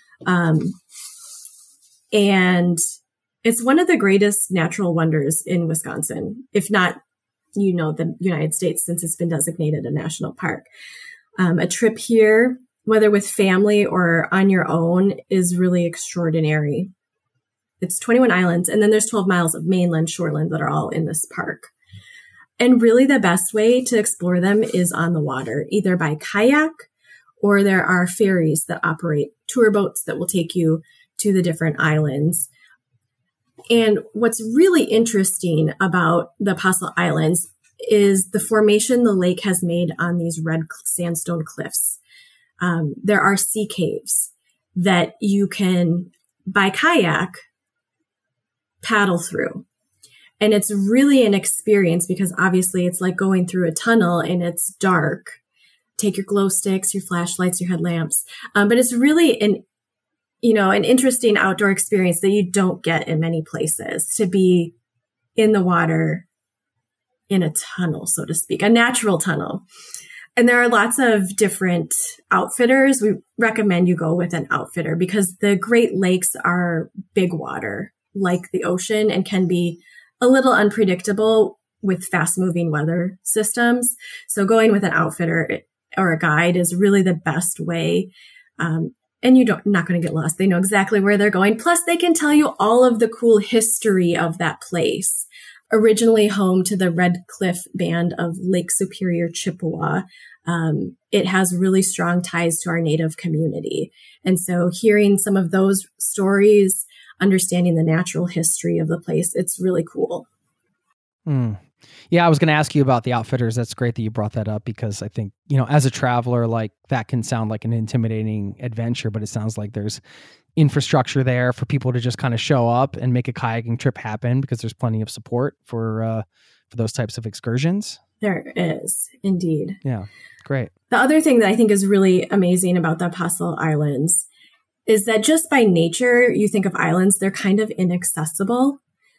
And it's one of the greatest natural wonders in Wisconsin, if not, the United States, since it's been designated a national park. A trip here, whether with family or on your own, is really extraordinary. It's 21 islands, and then there's 12 miles of mainland shoreline that are all in this park. And really the best way to explore them is on the water, either by kayak, or there are ferries that operate tour boats that will take you to the different islands. And what's really interesting about the Apostle Islands is the formation the lake has made on these red sandstone cliffs. There are sea caves that you can, by kayak, paddle through. And it's really an experience because obviously it's like going through a tunnel and it's dark. Take your glow sticks, your flashlights, your headlamps. But it's really an interesting outdoor experience that you don't get in many places, to be in the water in a tunnel, so to speak, a natural tunnel. And there are lots of different outfitters. We recommend you go with an outfitter because the Great Lakes are big water, like the ocean, and can be a little unpredictable with fast-moving weather systems. So going with an outfitter or a guide is really the best way. And you're not going to get lost. They know exactly where they're going. Plus, they can tell you all of the cool history of that place. Originally home to the Red Cliff Band of Lake Superior, Chippewa, it has really strong ties to our Native community. And so hearing some of those stories, understanding the natural history of the place, it's really cool. Yeah, I was going to ask you about the outfitters. That's great that you brought that up because I think, as a traveler, like that can sound like an intimidating adventure, but it sounds like there's infrastructure there for people to just kind of show up and make a kayaking trip happen because there's plenty of support for those types of excursions. There is, indeed. Yeah, great. The other thing that I think is really amazing about the Apostle Islands is that just by nature, you think of islands, they're kind of inaccessible.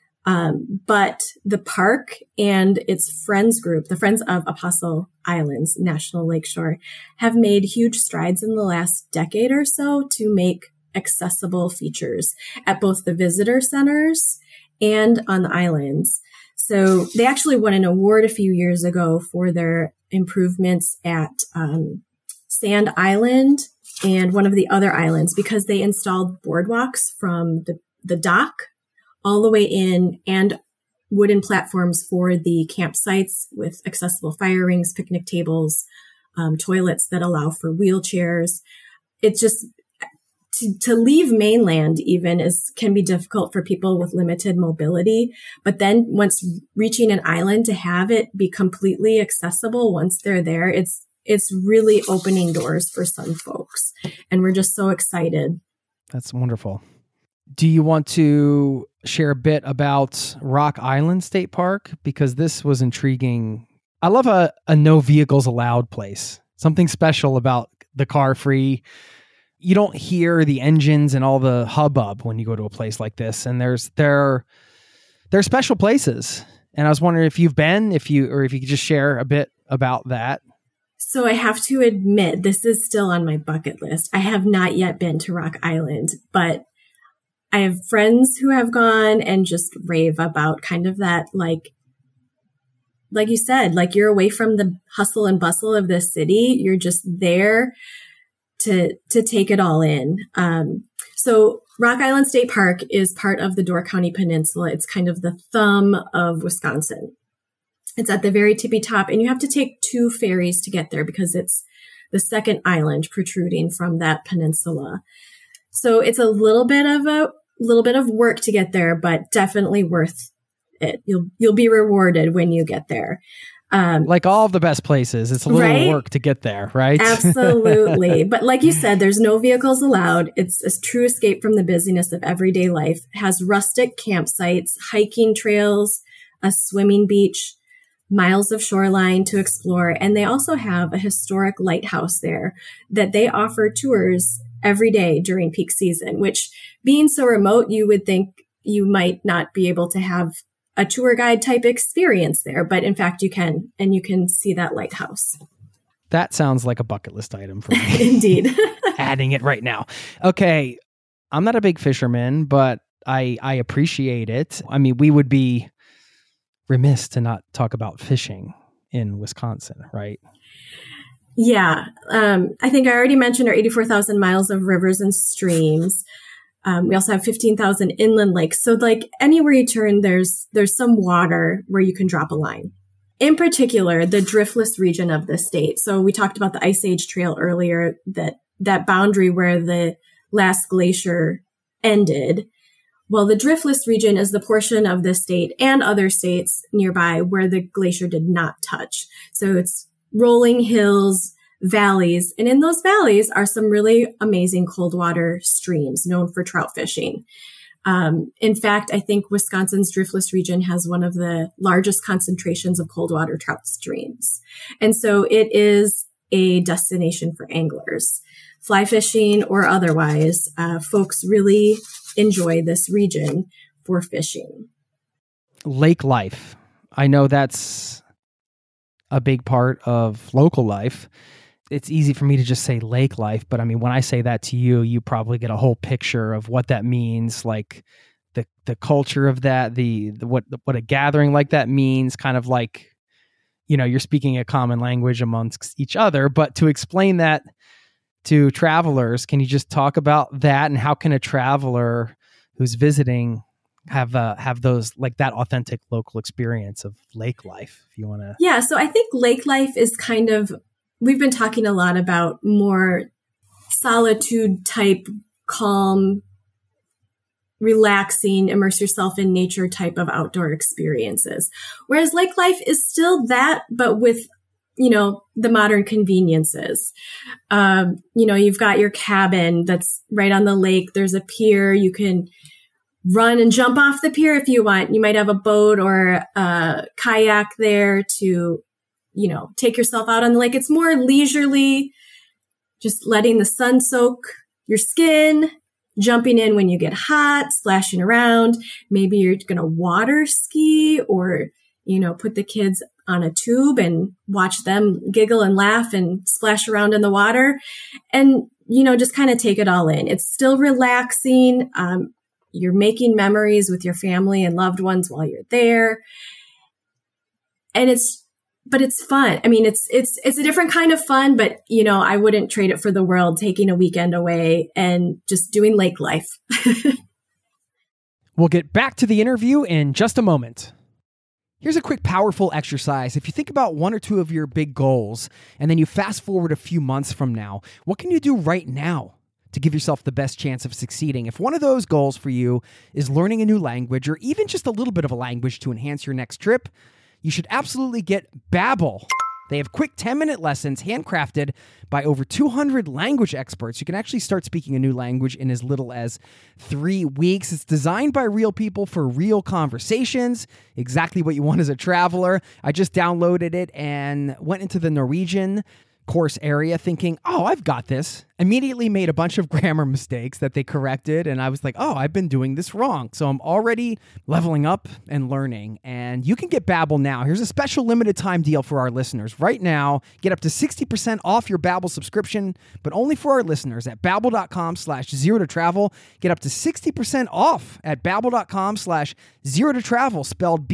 But the park and its friends group, the Friends of Apostle Islands National Lakeshore, have made huge strides in the last decade or so to make accessible features at both the visitor centers and on the islands. So they actually won an award a few years ago for their improvements at Sand Island and one of the other islands because they installed boardwalks from the dock all the way in and wooden platforms for the campsites with accessible fire rings, picnic tables, toilets that allow for wheelchairs. It's just to leave mainland even can be difficult for people with limited mobility. But then once reaching an island, to have it be completely accessible once they're there, it's really opening doors for some folks. And we're just so excited. That's wonderful. Do you want to share a bit about Rock Island State Park? Because this was intriguing. I love a no vehicles allowed place. Something special about the car free. You don't hear the engines and all the hubbub when you go to a place like this. And there are special places. And I was wondering if you've been, if you could just share a bit about that. So I have to admit, this is still on my bucket list. I have not yet been to Rock Island, but I have friends who have gone and just rave about kind of that, like you said, like you're away from the hustle and bustle of the city. You're just there to take it all in. So Rock Island State Park is part of the Door County Peninsula. It's kind of the thumb of Wisconsin. It's at the very tippy top, and you have to take 2 ferries to get there because it's the second island protruding from that peninsula. So it's a little bit of work to get there, but definitely worth it. You'll be rewarded when you get there. Like all of the best places, it's a little work to get there, right? Absolutely. But like you said, there's no vehicles allowed. It's a true escape from the busyness of everyday life. It has rustic campsites, hiking trails, a swimming beach, miles of shoreline to explore. And they also have a historic lighthouse there that they offer tours every day during peak season, which being so remote, you would think you might not be able to have a tour guide type experience there, but in fact you can, and you can see that lighthouse. That sounds like a bucket list item for me. Indeed. Adding it right now. Okay. I'm not a big fisherman, but I appreciate it. I mean, we would be remiss to not talk about fishing in Wisconsin, right? Yeah. I think I already mentioned our 84,000 miles of rivers and streams. We also have 15,000 inland lakes. So like anywhere you turn, there's some water where you can drop a line. In particular, the driftless region of the state. So we talked about the Ice Age Trail earlier, that boundary where the last glacier ended. Well, the driftless region is the portion of the state and other states nearby where the glacier did not touch. So it's rolling hills, valleys, and in those valleys are some really amazing cold water streams known for trout fishing. In fact, I think Wisconsin's driftless region has one of the largest concentrations of cold water trout streams. And so it is a destination for anglers. Fly fishing or otherwise, folks really enjoy this region for fishing. Lake life. I know that's a big part of local life. It's easy for me to just say lake life, but I mean, when I say that to you, you probably get a whole picture of what that means, like the culture of that, what a gathering like that means, kind of like, you're speaking a common language amongst each other. But to explain that to travelers, can you just talk about that, and how can a traveler who's visiting have those, like, that authentic local experience of lake life, if you want to? Yeah, so I think lake life is kind of, we've been talking a lot about more solitude type, calm, relaxing, immerse yourself in nature type of outdoor experiences. Whereas lake life is still that, but with, the modern conveniences. You've got your cabin that's right on the lake. There's a pier. You can run and jump off the pier if you want. You might have a boat or a kayak there to, take yourself out on the lake. It's more leisurely, just letting the sun soak your skin, jumping in when you get hot, splashing around. Maybe you're going to water ski or, put the kids on a tube and watch them giggle and laugh and splash around in the water and, just kind of take it all in. It's still relaxing. You're making memories with your family and loved ones while you're there. And it's fun. I mean, it's a different kind of fun, but I wouldn't trade it for the world, taking a weekend away and just doing lake life. We'll get back to the interview in just a moment. Here's a quick, powerful exercise. If you think about one or two of your big goals, and then you fast forward a few months from now, what can you do right now to give yourself the best chance of succeeding? If one of those goals for you is learning a new language, or even just a little bit of a language to enhance your next trip, you should absolutely get Babbel. They have quick 10-minute lessons handcrafted by over 200 language experts. You can actually start speaking a new language in as little as 3 weeks. It's designed by real people for real conversations, exactly what you want as a traveler. I just downloaded it and went into the Norwegian course area thinking, I've got this. Immediately made a bunch of grammar mistakes that they corrected. And I was like, I've been doing this wrong. So I'm already leveling up and learning. And you can get Babbel now. Here's a special limited time deal for our listeners. Right now, get up to 60% off your Babbel subscription, but only for our listeners at babbel.com/0to-travel. Get up to 60% off at babbel.com/0to-travel, spelled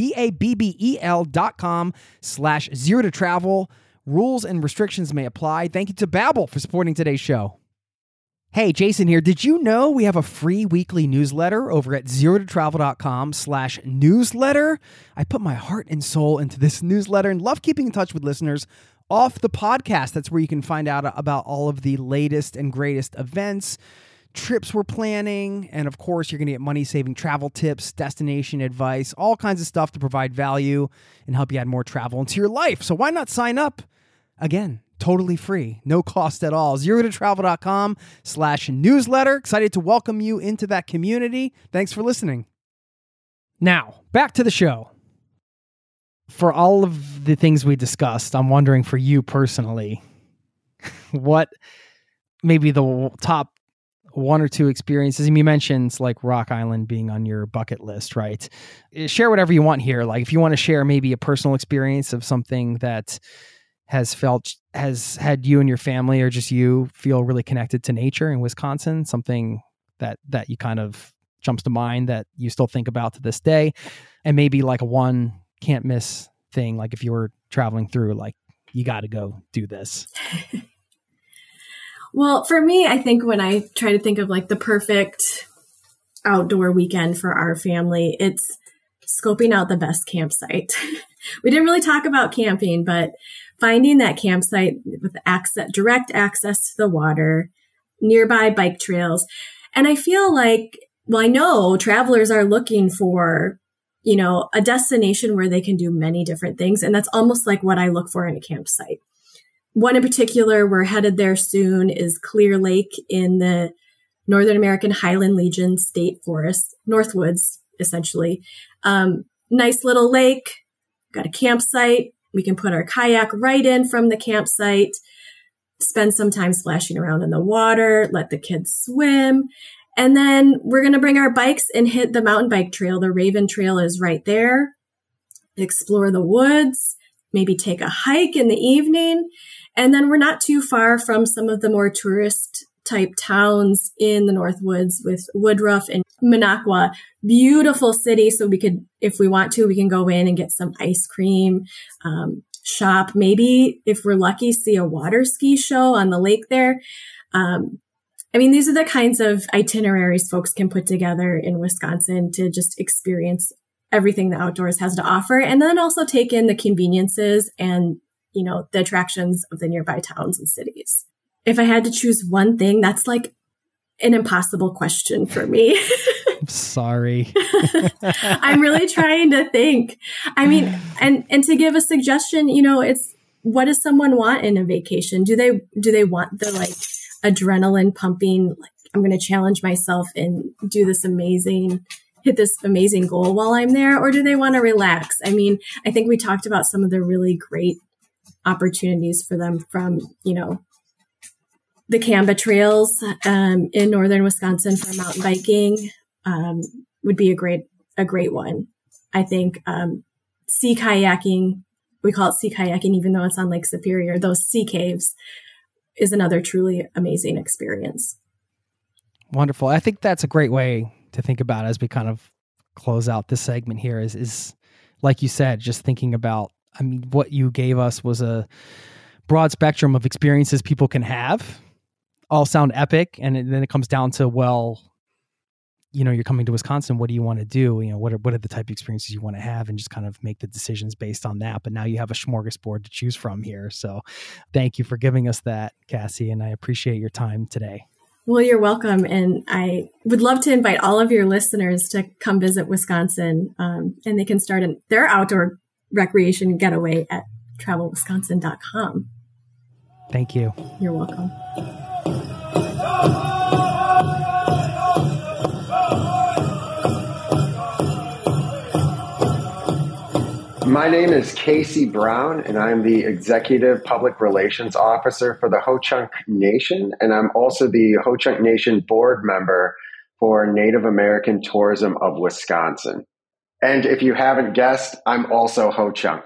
BABBEL.com/0to-travel. Rules and restrictions may apply. Thank you to Babbel for supporting today's show. Hey, Jason here. Did you know we have a free weekly newsletter over at zerototravel.com/newsletter? I put my heart and soul into this newsletter and love keeping in touch with listeners off the podcast. That's where you can find out about all of the latest and greatest events, trips we're planning, and of course, you're going to get money-saving travel tips, destination advice, all kinds of stuff to provide value and help you add more travel into your life. So why not sign up? Again, totally free, no cost at all. zerototravel.com/newsletter. Excited to welcome you into that community. Thanks for listening. Now, back to the show. For all of the things we discussed, I'm wondering for you personally, what maybe the top one or two experiences. And you mentioned like Rock Island being on your bucket list, right? Share whatever you want here. Like if you want to share maybe a personal experience of something that has had you and your family or just you feel really connected to nature in Wisconsin, something that you kind of jumps to mind that you still think about to this day, and maybe like a one can't miss thing. Like if you were traveling through, like you got to go do this. Well, for me, I think when I try to think of like the perfect outdoor weekend for our family, it's scoping out the best campsite. We didn't really talk about camping, but finding that campsite with direct access to the water, nearby bike trails. And I feel like, I know travelers are looking for, a destination where they can do many different things. And that's almost like what I look for in a campsite. One in particular, we're headed there soon, is Clear Lake in the Northern American Highland Legion State Forest, Northwoods, essentially. Nice little lake, got a campsite. We can put our kayak right in from the campsite. spend some time splashing around in the water, let the kids swim. And then we're going to bring our bikes and hit the mountain bike trail. The Raven Trail is right there. Explore the woods, maybe take a hike in the evening. And then we're not too far from some of the more tourist type towns in the North Woods with Woodruff and Minocqua. Beautiful city. So we could, if we want to, we can go in and get some ice cream, shop. Maybe if we're lucky, see a water ski show on the lake there. I mean, these are the kinds of itineraries folks can put together in Wisconsin to just experience everything the outdoors has to offer. And then also take in the conveniences and, you know, the attractions of the nearby towns and cities. If I had to choose one thing, that's like an impossible question for me. I'm sorry. I'm really trying to think. I mean, and to give a suggestion, you know, it's what does someone want in a vacation? Do they want the like adrenaline pumping, like I'm going to challenge myself and hit this amazing goal while I'm there? Or do they want to relax? I mean, I think we talked about some of the really great opportunities for them from, you know, the Canba trails in northern Wisconsin for mountain biking would be a great one. I think sea kayaking, we call it sea kayaking, even though it's on Lake Superior, those sea caves is another truly amazing experience. Wonderful. I think that's a great way to think about it as we kind of close out this segment here is like you said, just thinking about, I mean, what you gave us was a broad spectrum of experiences people can have, all sound epic. And then it comes down to, well, you know, you're coming to Wisconsin. What do you want to do? You know, what are the type of experiences you want to have, and just kind of make the decisions based on that. But now you have a smorgasbord to choose from here. So thank you for giving us that, Cassie. And I appreciate your time today. Well, you're welcome. And I would love to invite all of your listeners to come visit Wisconsin. And they can start their outdoor recreation getaway at travelwisconsin.com. Thank you. You're welcome. My name is Casey Brown, and I'm the Executive Public Relations Officer for the Ho-Chunk Nation, and I'm also the Ho-Chunk Nation board member for Native American Tourism of Wisconsin. And if you haven't guessed, I'm also Ho-Chunk.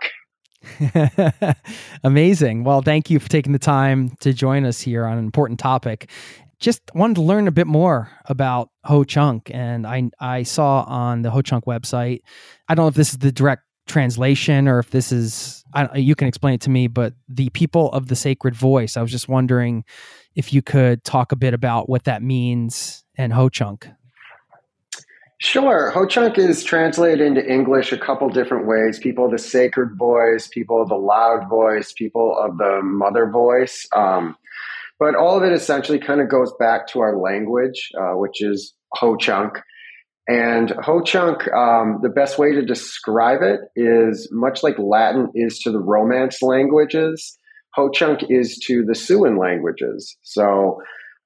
Amazing. Well, thank you for taking the time to join us here on an important topic. Just wanted to learn a bit more about Ho-Chunk, and I saw on the Ho-Chunk website, I don't know if this is the direct translation or if this is, you can explain it to me, but the people of the sacred voice. I was just wondering if you could talk a bit about what that means and Ho-Chunk. Sure. Ho-Chunk is translated into English a couple different ways. People of the sacred voice, people of the loud voice, people of the mother voice. But all of it essentially kind of goes back to our language, which is Ho-Chunk. And Ho-Chunk, the best way to describe it is much like Latin is to the Romance languages, Ho-Chunk is to the Siouan languages. So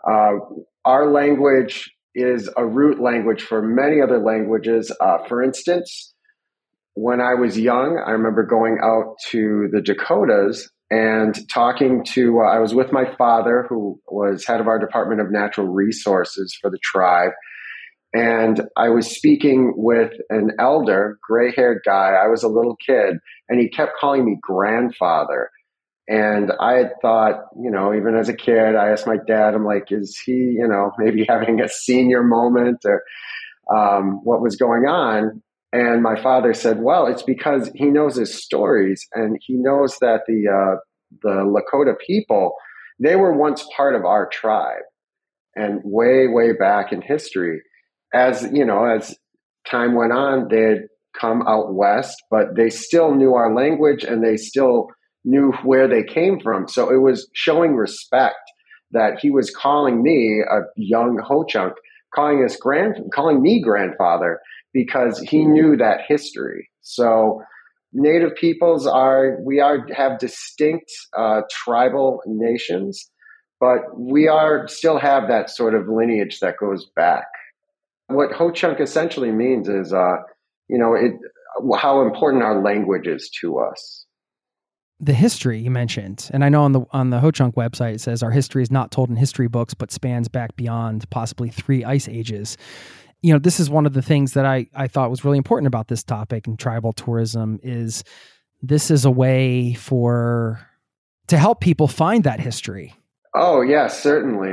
our language is a root language for many other languages. For instance, when I was young, I remember going out to the Dakotas and talking to, I was with my father, who was head of our Department of Natural Resources for the tribe. And I was speaking with an elder, gray-haired guy. I was a little kid, and he kept calling me grandfather. And I had thought, you know, even as a kid, I asked my dad, I'm like, is he, you know, maybe having a senior moment or what was going on? And my father said, well, it's because he knows his stories, and he knows that the Lakota people, they were once part of our tribe, and way, way back in history. As you know, as time went on, they had come out west, but they still knew our language and they still knew where they came from. So it was showing respect that he was calling me, a young Ho-Chunk, calling me grandfather, because he knew that history. So Native peoples have distinct tribal nations, but we still have that sort of lineage that goes back. What Ho-Chunk essentially means is, how important our language is to us. the history you mentioned, and I know on the Ho-Chunk website it says our history is not told in history books, but spans back beyond possibly 3 ice ages. This is one of the things that I thought was really important about this topic in tribal tourism is this is a way to help people find that history. Oh, yes, certainly.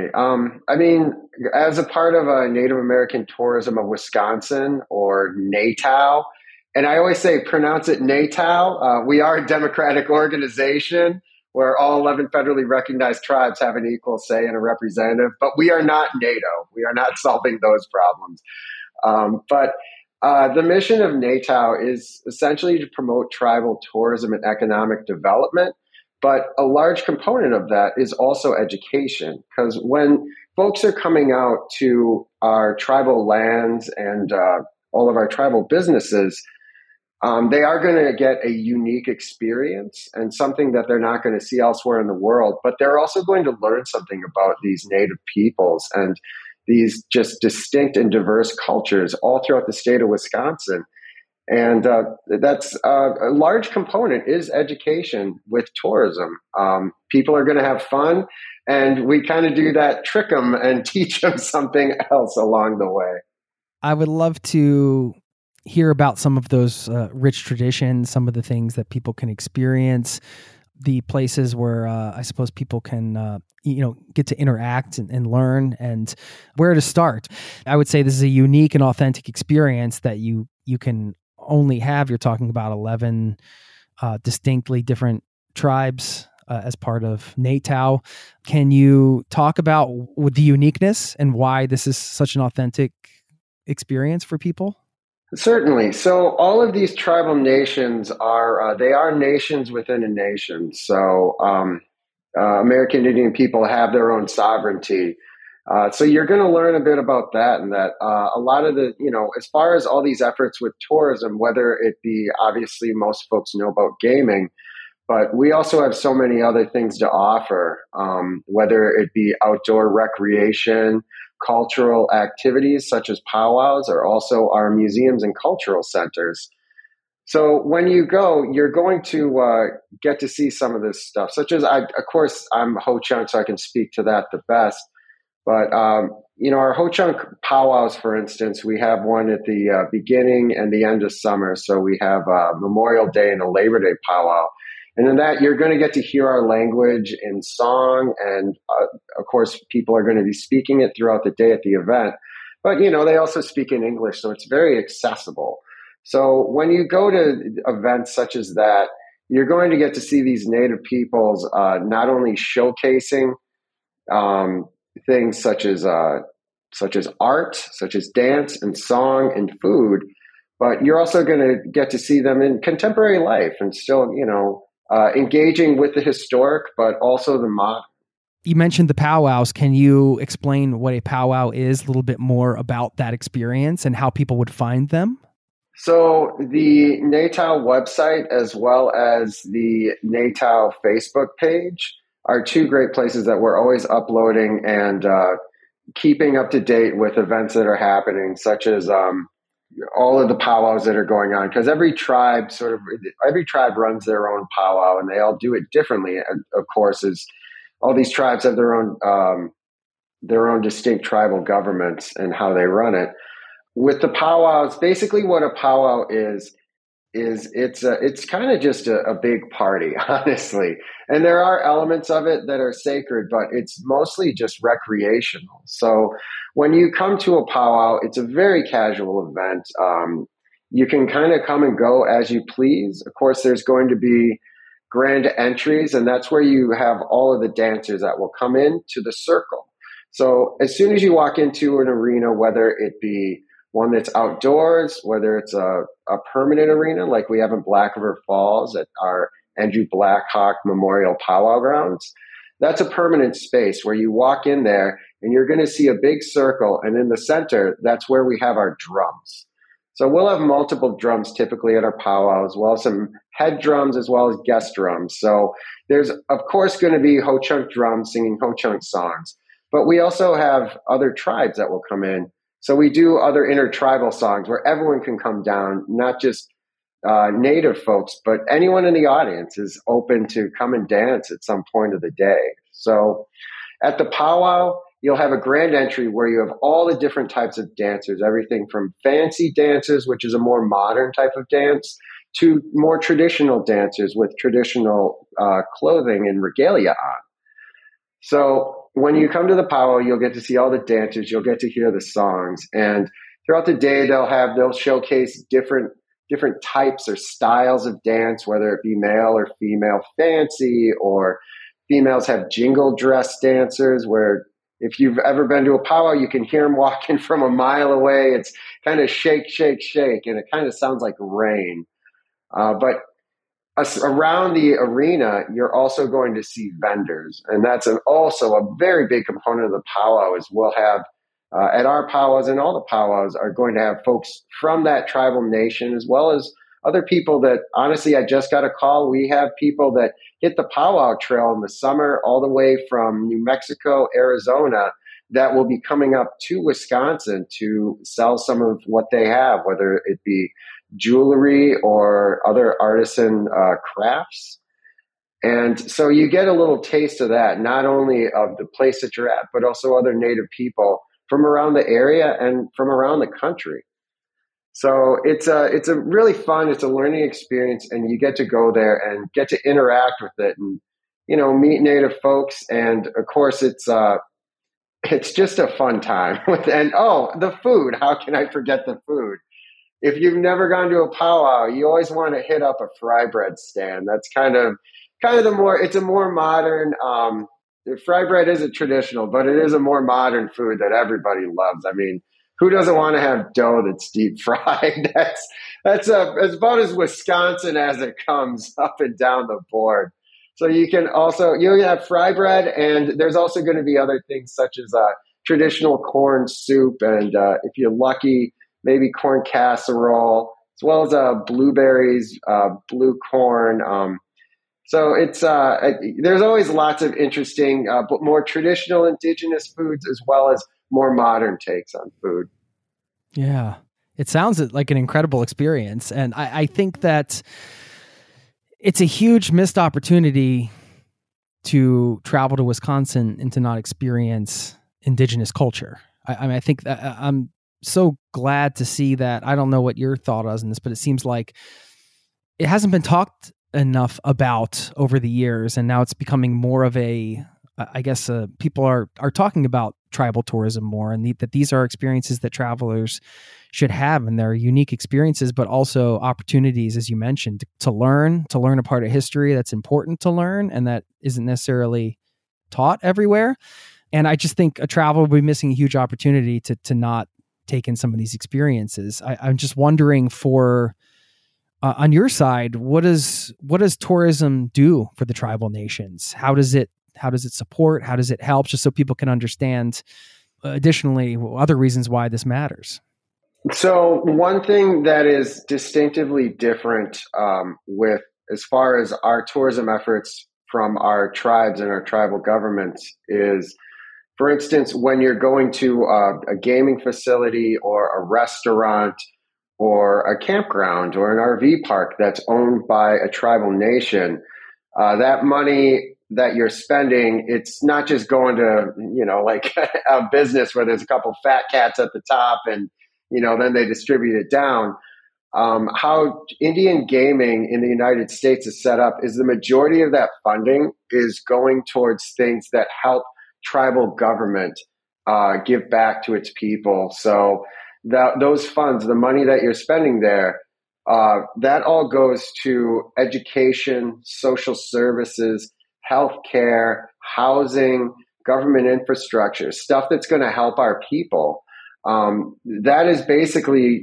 As a part of Native American Tourism of Wisconsin, or NATOW, and I always say pronounce it NATOW. We are a democratic organization where all 11 federally recognized tribes have an equal say and a representative, but we are not NATO. We are not solving those problems. But the mission of NATOW is essentially to promote tribal tourism and economic development. But a large component of that is also education, because when folks are coming out to our tribal lands and all of our tribal businesses, they are going to get a unique experience and something that they're not going to see elsewhere in the world. But they're also going to learn something about these Native peoples and these just distinct and diverse cultures all throughout the state of Wisconsin. And that's a large component is education with tourism. People are going to have fun, and we kind of do that, trick them and teach them something else along the way. I would love to hear about some of those rich traditions, some of the things that people can experience, the places where I suppose people can get to interact and learn, and where to start. I would say this is a unique and authentic experience that you can only have. You're talking about 11 distinctly different tribes as part of NATOW. Can you talk about the uniqueness and why this is such an authentic experience for people? Certainly. So all of these tribal nations they are nations within a nation. So American Indian people have their own sovereignty. So you're going to learn a bit about that, and that a lot of the, as far as all these efforts with tourism, whether it be, obviously most folks know about gaming, but we also have so many other things to offer, whether it be outdoor recreation, cultural activities such as powwows, or also our museums and cultural centers. So when you go, you're going to get to see some of this stuff, such as, of course, I'm Ho-Chunk, so I can speak to that the best. But, our Ho-Chunk powwows, for instance, we have one at the beginning and the end of summer. So we have Memorial Day and a Labor Day powwow. And in that, you're going to get to hear our language in song. And, of course, people are going to be speaking it throughout the day at the event. But, they also speak in English, so it's very accessible. So when you go to events such as that, you're going to get to see these Native peoples not only showcasing things such as art, such as dance and song and food, but you're also going to get to see them in contemporary life and still, engaging with the historic, but also the modern. You mentioned the powwows. Can you explain what a powwow is, a little bit more about that experience and how people would find them? So the NATOW website, as well as the NATOW Facebook page, are 2 great places that we're always uploading and keeping up to date with events that are happening, such as all of the powwows that are going on. Because every tribe runs their own powwow, and they all do it differently. And of course, as all these tribes have their own distinct tribal governments and how they run it. With the powwows, basically what a powwow is it's kind of just a big party, honestly. And there are elements of it that are sacred, but it's mostly just recreational. So when you come to a powwow, it's a very casual event. You can kind of come and go as you please. Of course, there's going to be grand entries, and that's where you have all of the dancers that will come in to the circle. So as soon as you walk into an arena, whether it be one that's outdoors, whether it's a permanent arena like we have in Black River Falls at our Andrew Blackhawk Memorial Powwow Grounds, that's a permanent space where you walk in there and you're going to see a big circle, and in the center, that's where we have our drums. So we'll have multiple drums typically at our powwows, well, some head drums as well as guest drums. So there's, of course, going to be Ho-Chunk drums singing Ho-Chunk songs, but we also have other tribes that will come in. So we do other intertribal songs where everyone can come down, not just native folks, but anyone in the audience is open to come and dance at some point of the day. So at the powwow, you'll have a grand entry where you have all the different types of dancers, everything from fancy dancers, which is a more modern type of dance, to more traditional dancers with traditional clothing and regalia on. So when you come to the powwow, you'll get to see all the dancers, you'll get to hear the songs, and throughout the day they'll showcase different types or styles of dance, whether it be male or female fancy, or females have jingle dress dancers where if you've ever been to a powwow, you can hear them walking from a mile away. It's kind of shake, shake, shake, and it kind of sounds like rain. But around the arena, you're also going to see vendors. And that's also a very big component of the powwow is we'll have, at our powwows and all the powwows are going to have folks from that tribal nation, as well as other people that, honestly, I just got a call. We have people that hit the powwow trail in the summer all the way from New Mexico, Arizona, that will be coming up to Wisconsin to sell some of what they have, whether it be jewelry or other artisan crafts. And so you get a little taste of that, not only of the place that you're at, but also other Native people from around the area and from around the country. So it's a really fun, it's a learning experience, and you get to go there and get to interact with it and, meet Native folks. And of course it's just a fun time. And the food, how can I forget the food? If you've never gone to a powwow, you always want to hit up a fry bread stand. That's kind of it's a more modern, fry bread isn't traditional, but it is a more modern food that everybody loves. I mean, who doesn't want to have dough that's deep fried? That's about as Wisconsin as it comes up and down the board. So you can have fry bread, and there's also going to be other things such as traditional corn soup, and if you're lucky, maybe corn casserole, as well as blueberries, blue corn. So it's there's always lots of interesting, but more traditional indigenous foods, as well as more modern takes on food. Yeah, it sounds like an incredible experience, and I think that it's a huge missed opportunity to travel to Wisconsin and to not experience indigenous culture. I think that I'm so glad to see that. I don't know what your thought is on this, but it seems like it hasn't been talked enough about over the years, and now it's becoming more of a, I guess, people are talking about tribal tourism more, and that these are experiences that travelers should have, and they're unique experiences, but also opportunities, as you mentioned, to learn a part of history that's important to learn, and that isn't necessarily taught everywhere. And I just think a traveler will be missing a huge opportunity to not take in some of these experiences. I'm just wondering, for on your side, what does tourism do for the tribal nations? How does it support? How does it help? Just so people can understand, additionally, other reasons why this matters. So one thing that is distinctively different with as far as our tourism efforts from our tribes and our tribal governments is, for instance, when you're going to a gaming facility or a restaurant or a campground or an RV park that's owned by a tribal nation, that money that you're spending, it's not just going to, like a business where there's a couple fat cats at the top and, then they distribute it down. How Indian gaming in the United States is set up is the majority of that funding is going towards things that help tribal government give back to its people. So those funds, the money that you're spending there, that all goes to education, social services, healthcare, housing, government infrastructure, stuff that's going to help our people. That is basically,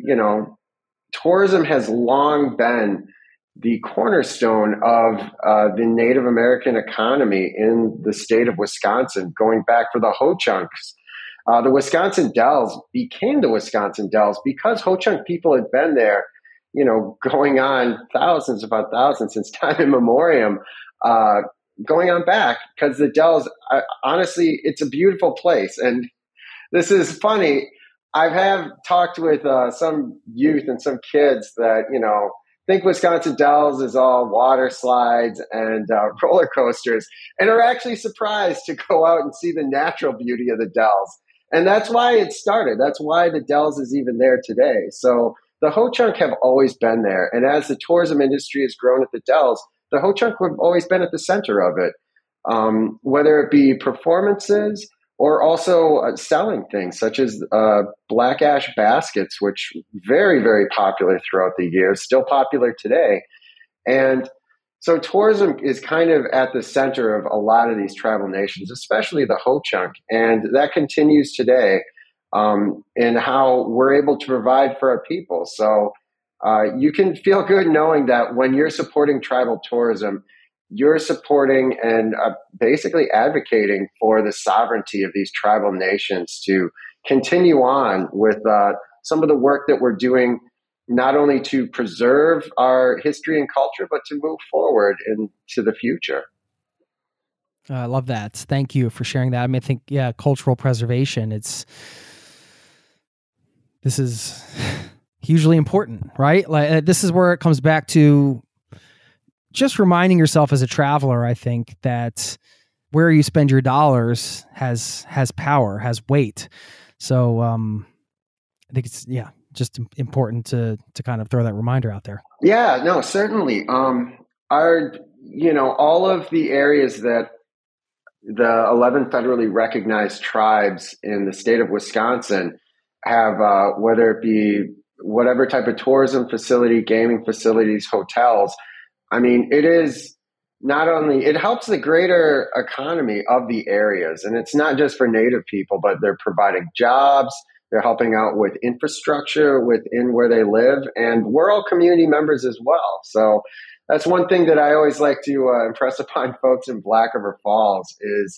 tourism has long been the cornerstone of the Native American economy in the state of Wisconsin, going back for the Ho-Chunks. The Wisconsin Dells became the Wisconsin Dells because Ho-Chunk people had been there, going on thousands upon thousands since time immemorial, going on back, because the Dells, honestly, it's a beautiful place. And this is funny. I have talked with some youth and some kids that, think Wisconsin Dells is all water slides and roller coasters, and are actually surprised to go out and see the natural beauty of the Dells. And that's why it started. That's why the Dells is even there today. So the Ho-Chunk have always been there. And as the tourism industry has grown at the Dells, the Ho-Chunk have always been at the center of it, whether it be performances or also selling things such as black ash baskets, which very, very popular throughout the years, still popular today. And so tourism is kind of at the center of a lot of these travel nations, especially the Ho-Chunk. And that continues today in how we're able to provide for our people. So you can feel good knowing that when you're supporting tribal tourism, you're supporting and basically advocating for the sovereignty of these tribal nations to continue on with some of the work that we're doing, not only to preserve our history and culture, but to move forward into the future. I love that. Thank you for sharing that. I mean, I think, cultural preservation, this is hugely important, right? Like this is where it comes back to just reminding yourself as a traveler, I think, that where you spend your dollars has power, has weight. So I think it's, just important to kind of throw that reminder out there. Yeah, no, certainly. All of the areas that the 11 federally recognized tribes in the state of Wisconsin have, whether it be whatever type of tourism facility, gaming facilities, hotels, I mean, it is not only, it helps the greater economy of the areas. And it's not just for Native people, but they're providing jobs. They're helping out with infrastructure within where they live. And we're all community members as well. So that's one thing that I always like to impress upon folks in Black River Falls is,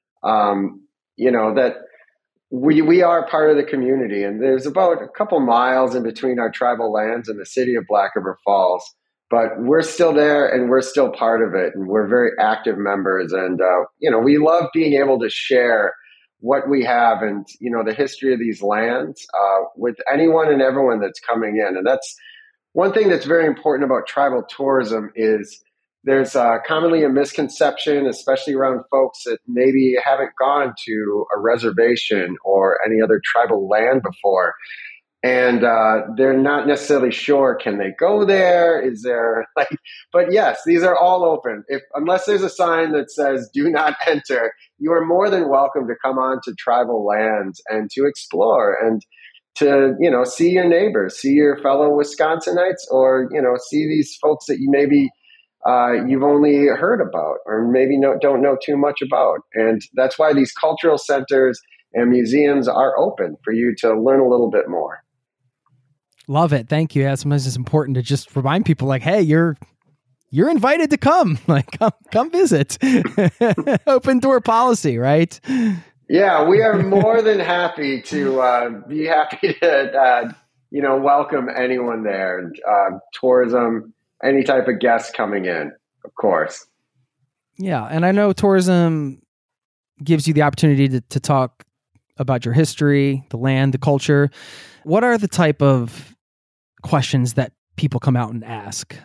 that we are part of the community. And there's about a couple miles in between our tribal lands and the city of Black River Falls. But we're still there and we're still part of it. And we're very active members. And, we love being able to share what we have and, the history of these lands with anyone and everyone that's coming in. And that's one thing that's very important about tribal tourism is there's commonly a misconception, especially around folks that maybe haven't gone to a reservation or any other tribal land before. And they're not necessarily sure, can they go there? Is there but yes, these are all open. Unless there's a sign that says do not enter, you are more than welcome to come on to tribal lands and to explore and to, see your neighbors, see your fellow Wisconsinites, or, see these folks that you maybe you've only heard about or maybe don't know too much about. And that's why these cultural centers and museums are open for you to learn a little bit more. Love it. Thank you. Yeah, sometimes it's important to just remind people like, hey, you're invited to come. Like, come visit. Open door policy, right? Yeah, we are more than happy to be happy to welcome anyone there. Tourism, any type of guest coming in, of course. Yeah, and I know tourism gives you the opportunity to talk about your history, the land, the culture. What are the type of questions that people come out and ask?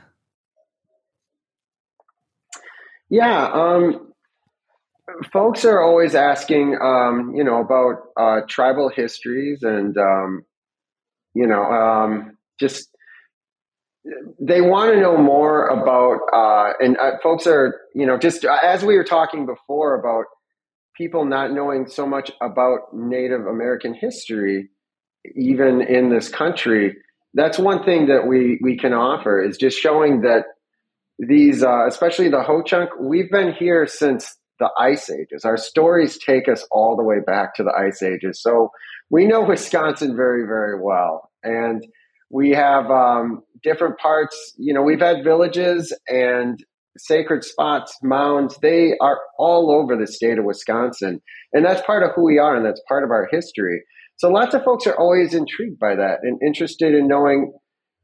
Yeah, folks are always asking, about tribal histories and, just they want to know more about, and folks are, just as we were talking before about people not knowing so much about Native American history, even in this country. That's one thing that we can offer is just showing that these, especially the Ho-Chunk, we've been here since the Ice Ages. Our stories take us all the way back to the Ice Ages. So we know Wisconsin very, very well. And we have different parts, we've had villages and sacred spots, mounds. They are all over the state of Wisconsin. And that's part of who we are, and that's part of our history. So lots of folks are always intrigued by that and interested in knowing,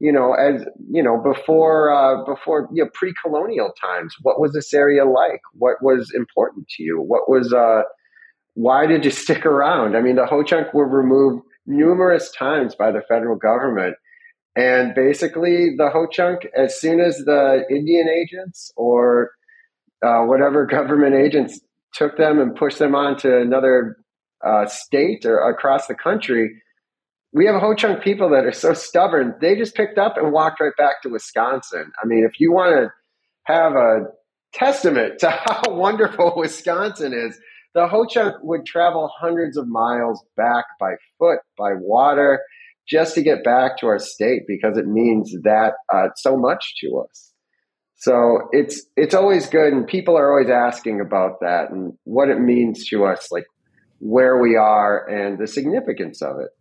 before pre-colonial times, what was this area like? What was important to you? Why did you stick around? I mean, the Ho-Chunk were removed numerous times by the federal government. And basically, the Ho-Chunk, as soon as the Indian agents or whatever government agents took them and pushed them on to another state or across the country, we have Ho-Chunk people that are so stubborn, they just picked up and walked right back to Wisconsin. I mean, if you want to have a testament to how wonderful Wisconsin is, the Ho-Chunk would travel hundreds of miles back by foot, by water, just to get back to our state because it means that so much to us. So it's always good, and people are always asking about that and what it means to us, like where we are and the significance of it.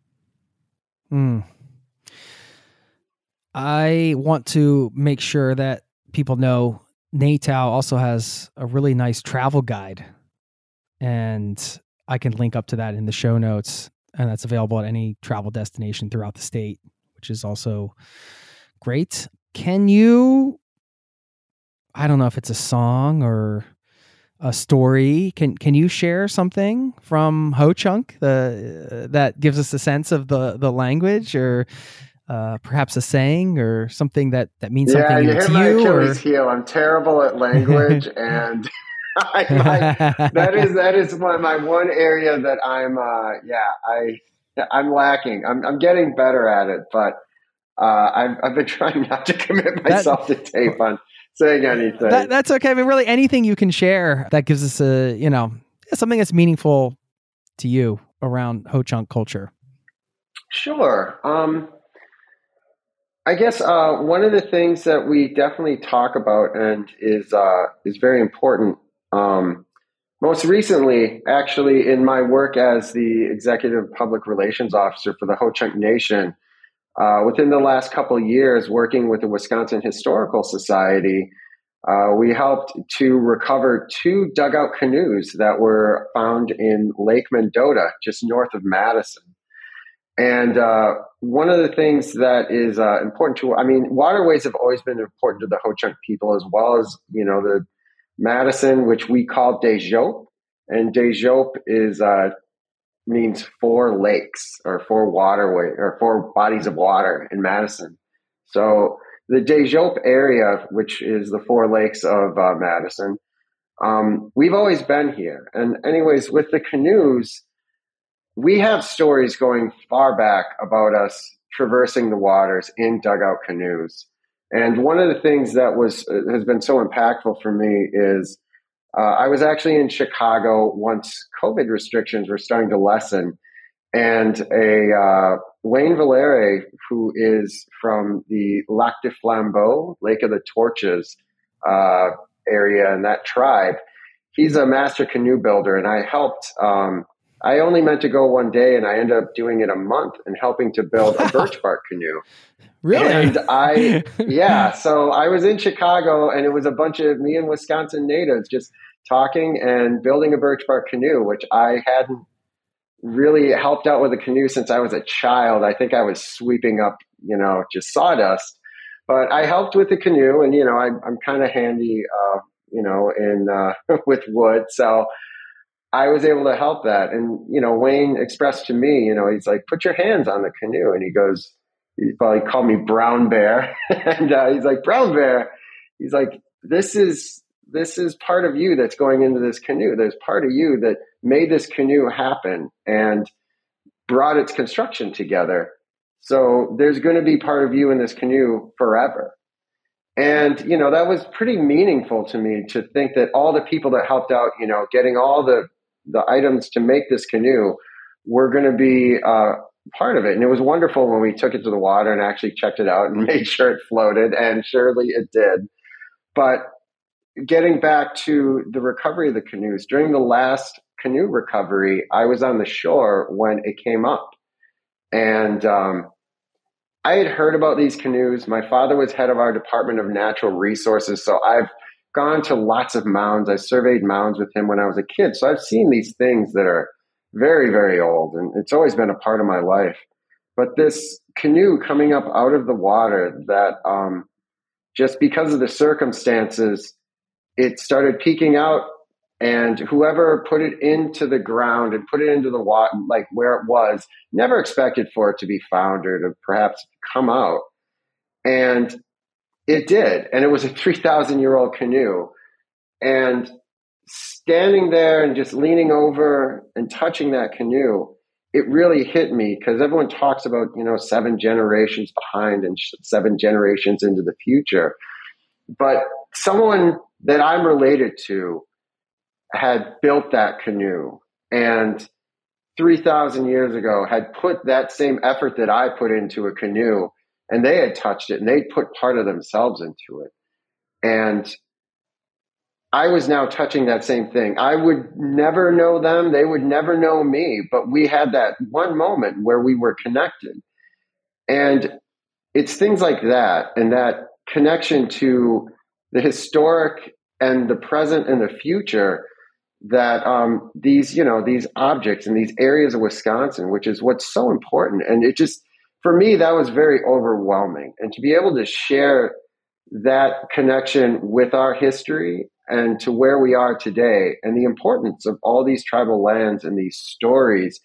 I want to make sure that people know NATOW also has a really nice travel guide, and I can link up to that in the show notes, and that's available at any travel destination throughout the state, which is also great. Can you, I don't know if it's a song or a story, can you share something from Ho-Chunk that gives us a sense of the language, or perhaps a saying or something that means something to you? Yeah, you hit my Achilles heel. I'm terrible at language, and that is my one area that I'm lacking. I'm getting better at it, but I've been trying not to commit myself to tape on saying anything. That's okay. I mean, really, anything you can share that gives us something that's meaningful to you around Ho-Chunk culture. Sure. I guess one of the things that we definitely talk about and is very important. Most recently, actually, in my work as the Executive Public Relations Officer for the Ho-Chunk Nation, within the last couple of years, working with the Wisconsin Historical Society, we helped to recover 2 dugout canoes that were found in Lake Mendota, just north of Madison. And one of the things that is important waterways have always been important to the Ho-Chunk people, as well as, the Madison, which we call Des-Jope. And Des-Jope means 4 lakes or 4 waterway or 4 bodies of water in Madison. So the Des-Jope area, which is the 4 lakes of Madison, we've always been here. And anyways, with the canoes, we have stories going far back about us traversing the waters in dugout canoes. And one of the things that has been so impactful for me is I was actually in Chicago once COVID restrictions were starting to lessen, and Wayne Valere, who is from the Lac de Flambeau, Lake of the Torches area, and that tribe, he's a master canoe builder, and I helped. I only meant to go one day, and I ended up doing it a month and helping to build a birch bark canoe. Really? And so I was in Chicago, and it was a bunch of me and Wisconsin natives just talking and building a birch bark canoe, which I hadn't really helped out with a canoe since I was a child. I think I was sweeping up, just sawdust, but I helped with the canoe, and, I'm kind of handy, with wood. So I was able to help that. And, Wayne expressed to me, he's like, put your hands on the canoe. And he probably called me Brown Bear. And he's like, Brown Bear. He's like, this is part of you that's going into this canoe. There's part of you that made this canoe happen and brought its construction together. So there's going to be part of you in this canoe forever. And, that was pretty meaningful to me to think that all the people that helped out, getting all the items to make this canoe were going to be part of it. And it was wonderful when we took it to the water and actually checked it out and made sure it floated, and surely it did. But getting back to the recovery of the canoes, during the last canoe recovery, I was on the shore when it came up. And I had heard about these canoes. My father was head of our Department of Natural Resources, so I've gone to lots of mounds. I surveyed mounds with him when I was a kid. So I've seen these things that are very, very old, and it's always been a part of my life. But this canoe coming up out of the water, that just because of the circumstances, it started peeking out, and whoever put it into the ground and put it into the water, like where it was, never expected for it to be found or to perhaps come out. And it did. And it was a 3,000-year-old canoe. And standing there and just leaning over and touching that canoe, it really hit me, because everyone talks about, 7 generations behind and 7 generations into the future. But someone that I'm related to had built that canoe, and 3,000 years ago had put that same effort that I put into a canoe, and they had touched it and they put part of themselves into it. And I was now touching that same thing. I would never know them. They would never know me, but we had that one moment where we were connected. And it's things like that, and that connection to the historic and the present and the future, that these objects and these areas of Wisconsin, which is what's so important. And it just, for me, that was very overwhelming. And to be able to share that connection with our history and to where we are today, and the importance of all these tribal lands and these stories,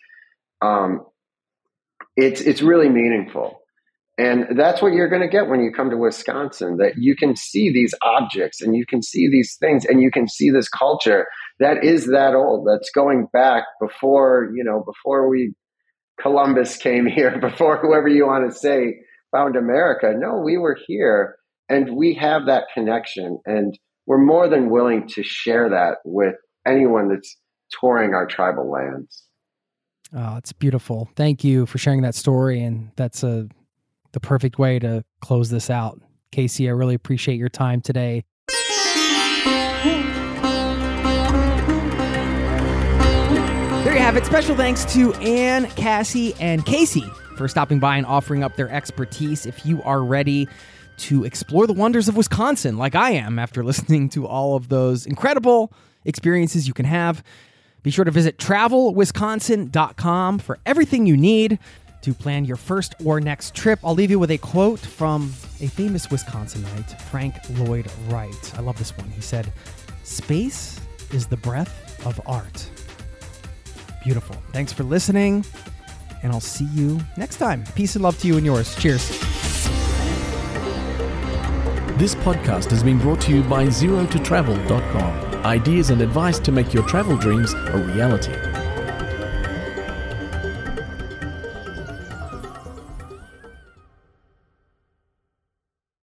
it's really meaningful. And that's what you're going to get when you come to Wisconsin, that you can see these objects and you can see these things and you can see this culture that is that old, that's going back before Columbus came here, before whoever you want to say found America. No, we were here, and we have that connection, and we're more than willing to share that with anyone that's touring our tribal lands. Oh, it's beautiful. Thank you for sharing that story, and that's the perfect way to close this out. Casey, I really appreciate your time today. There you have it. Special thanks to Ann, Cassie, and Casey for stopping by and offering up their expertise. If you are ready to explore the wonders of Wisconsin, like I am after listening to all of those incredible experiences you can have, be sure to visit travelwisconsin.com for everything you need to plan your first or next trip. I'll leave you with a quote from a famous Wisconsinite, Frank Lloyd Wright. I love this one. He said, "Space is the breath of art." Beautiful. Thanks for listening, and I'll see you next time. Peace and love to you and yours. Cheers. This podcast has been brought to you by ZeroToTravel.com. Ideas and advice to make your travel dreams a reality.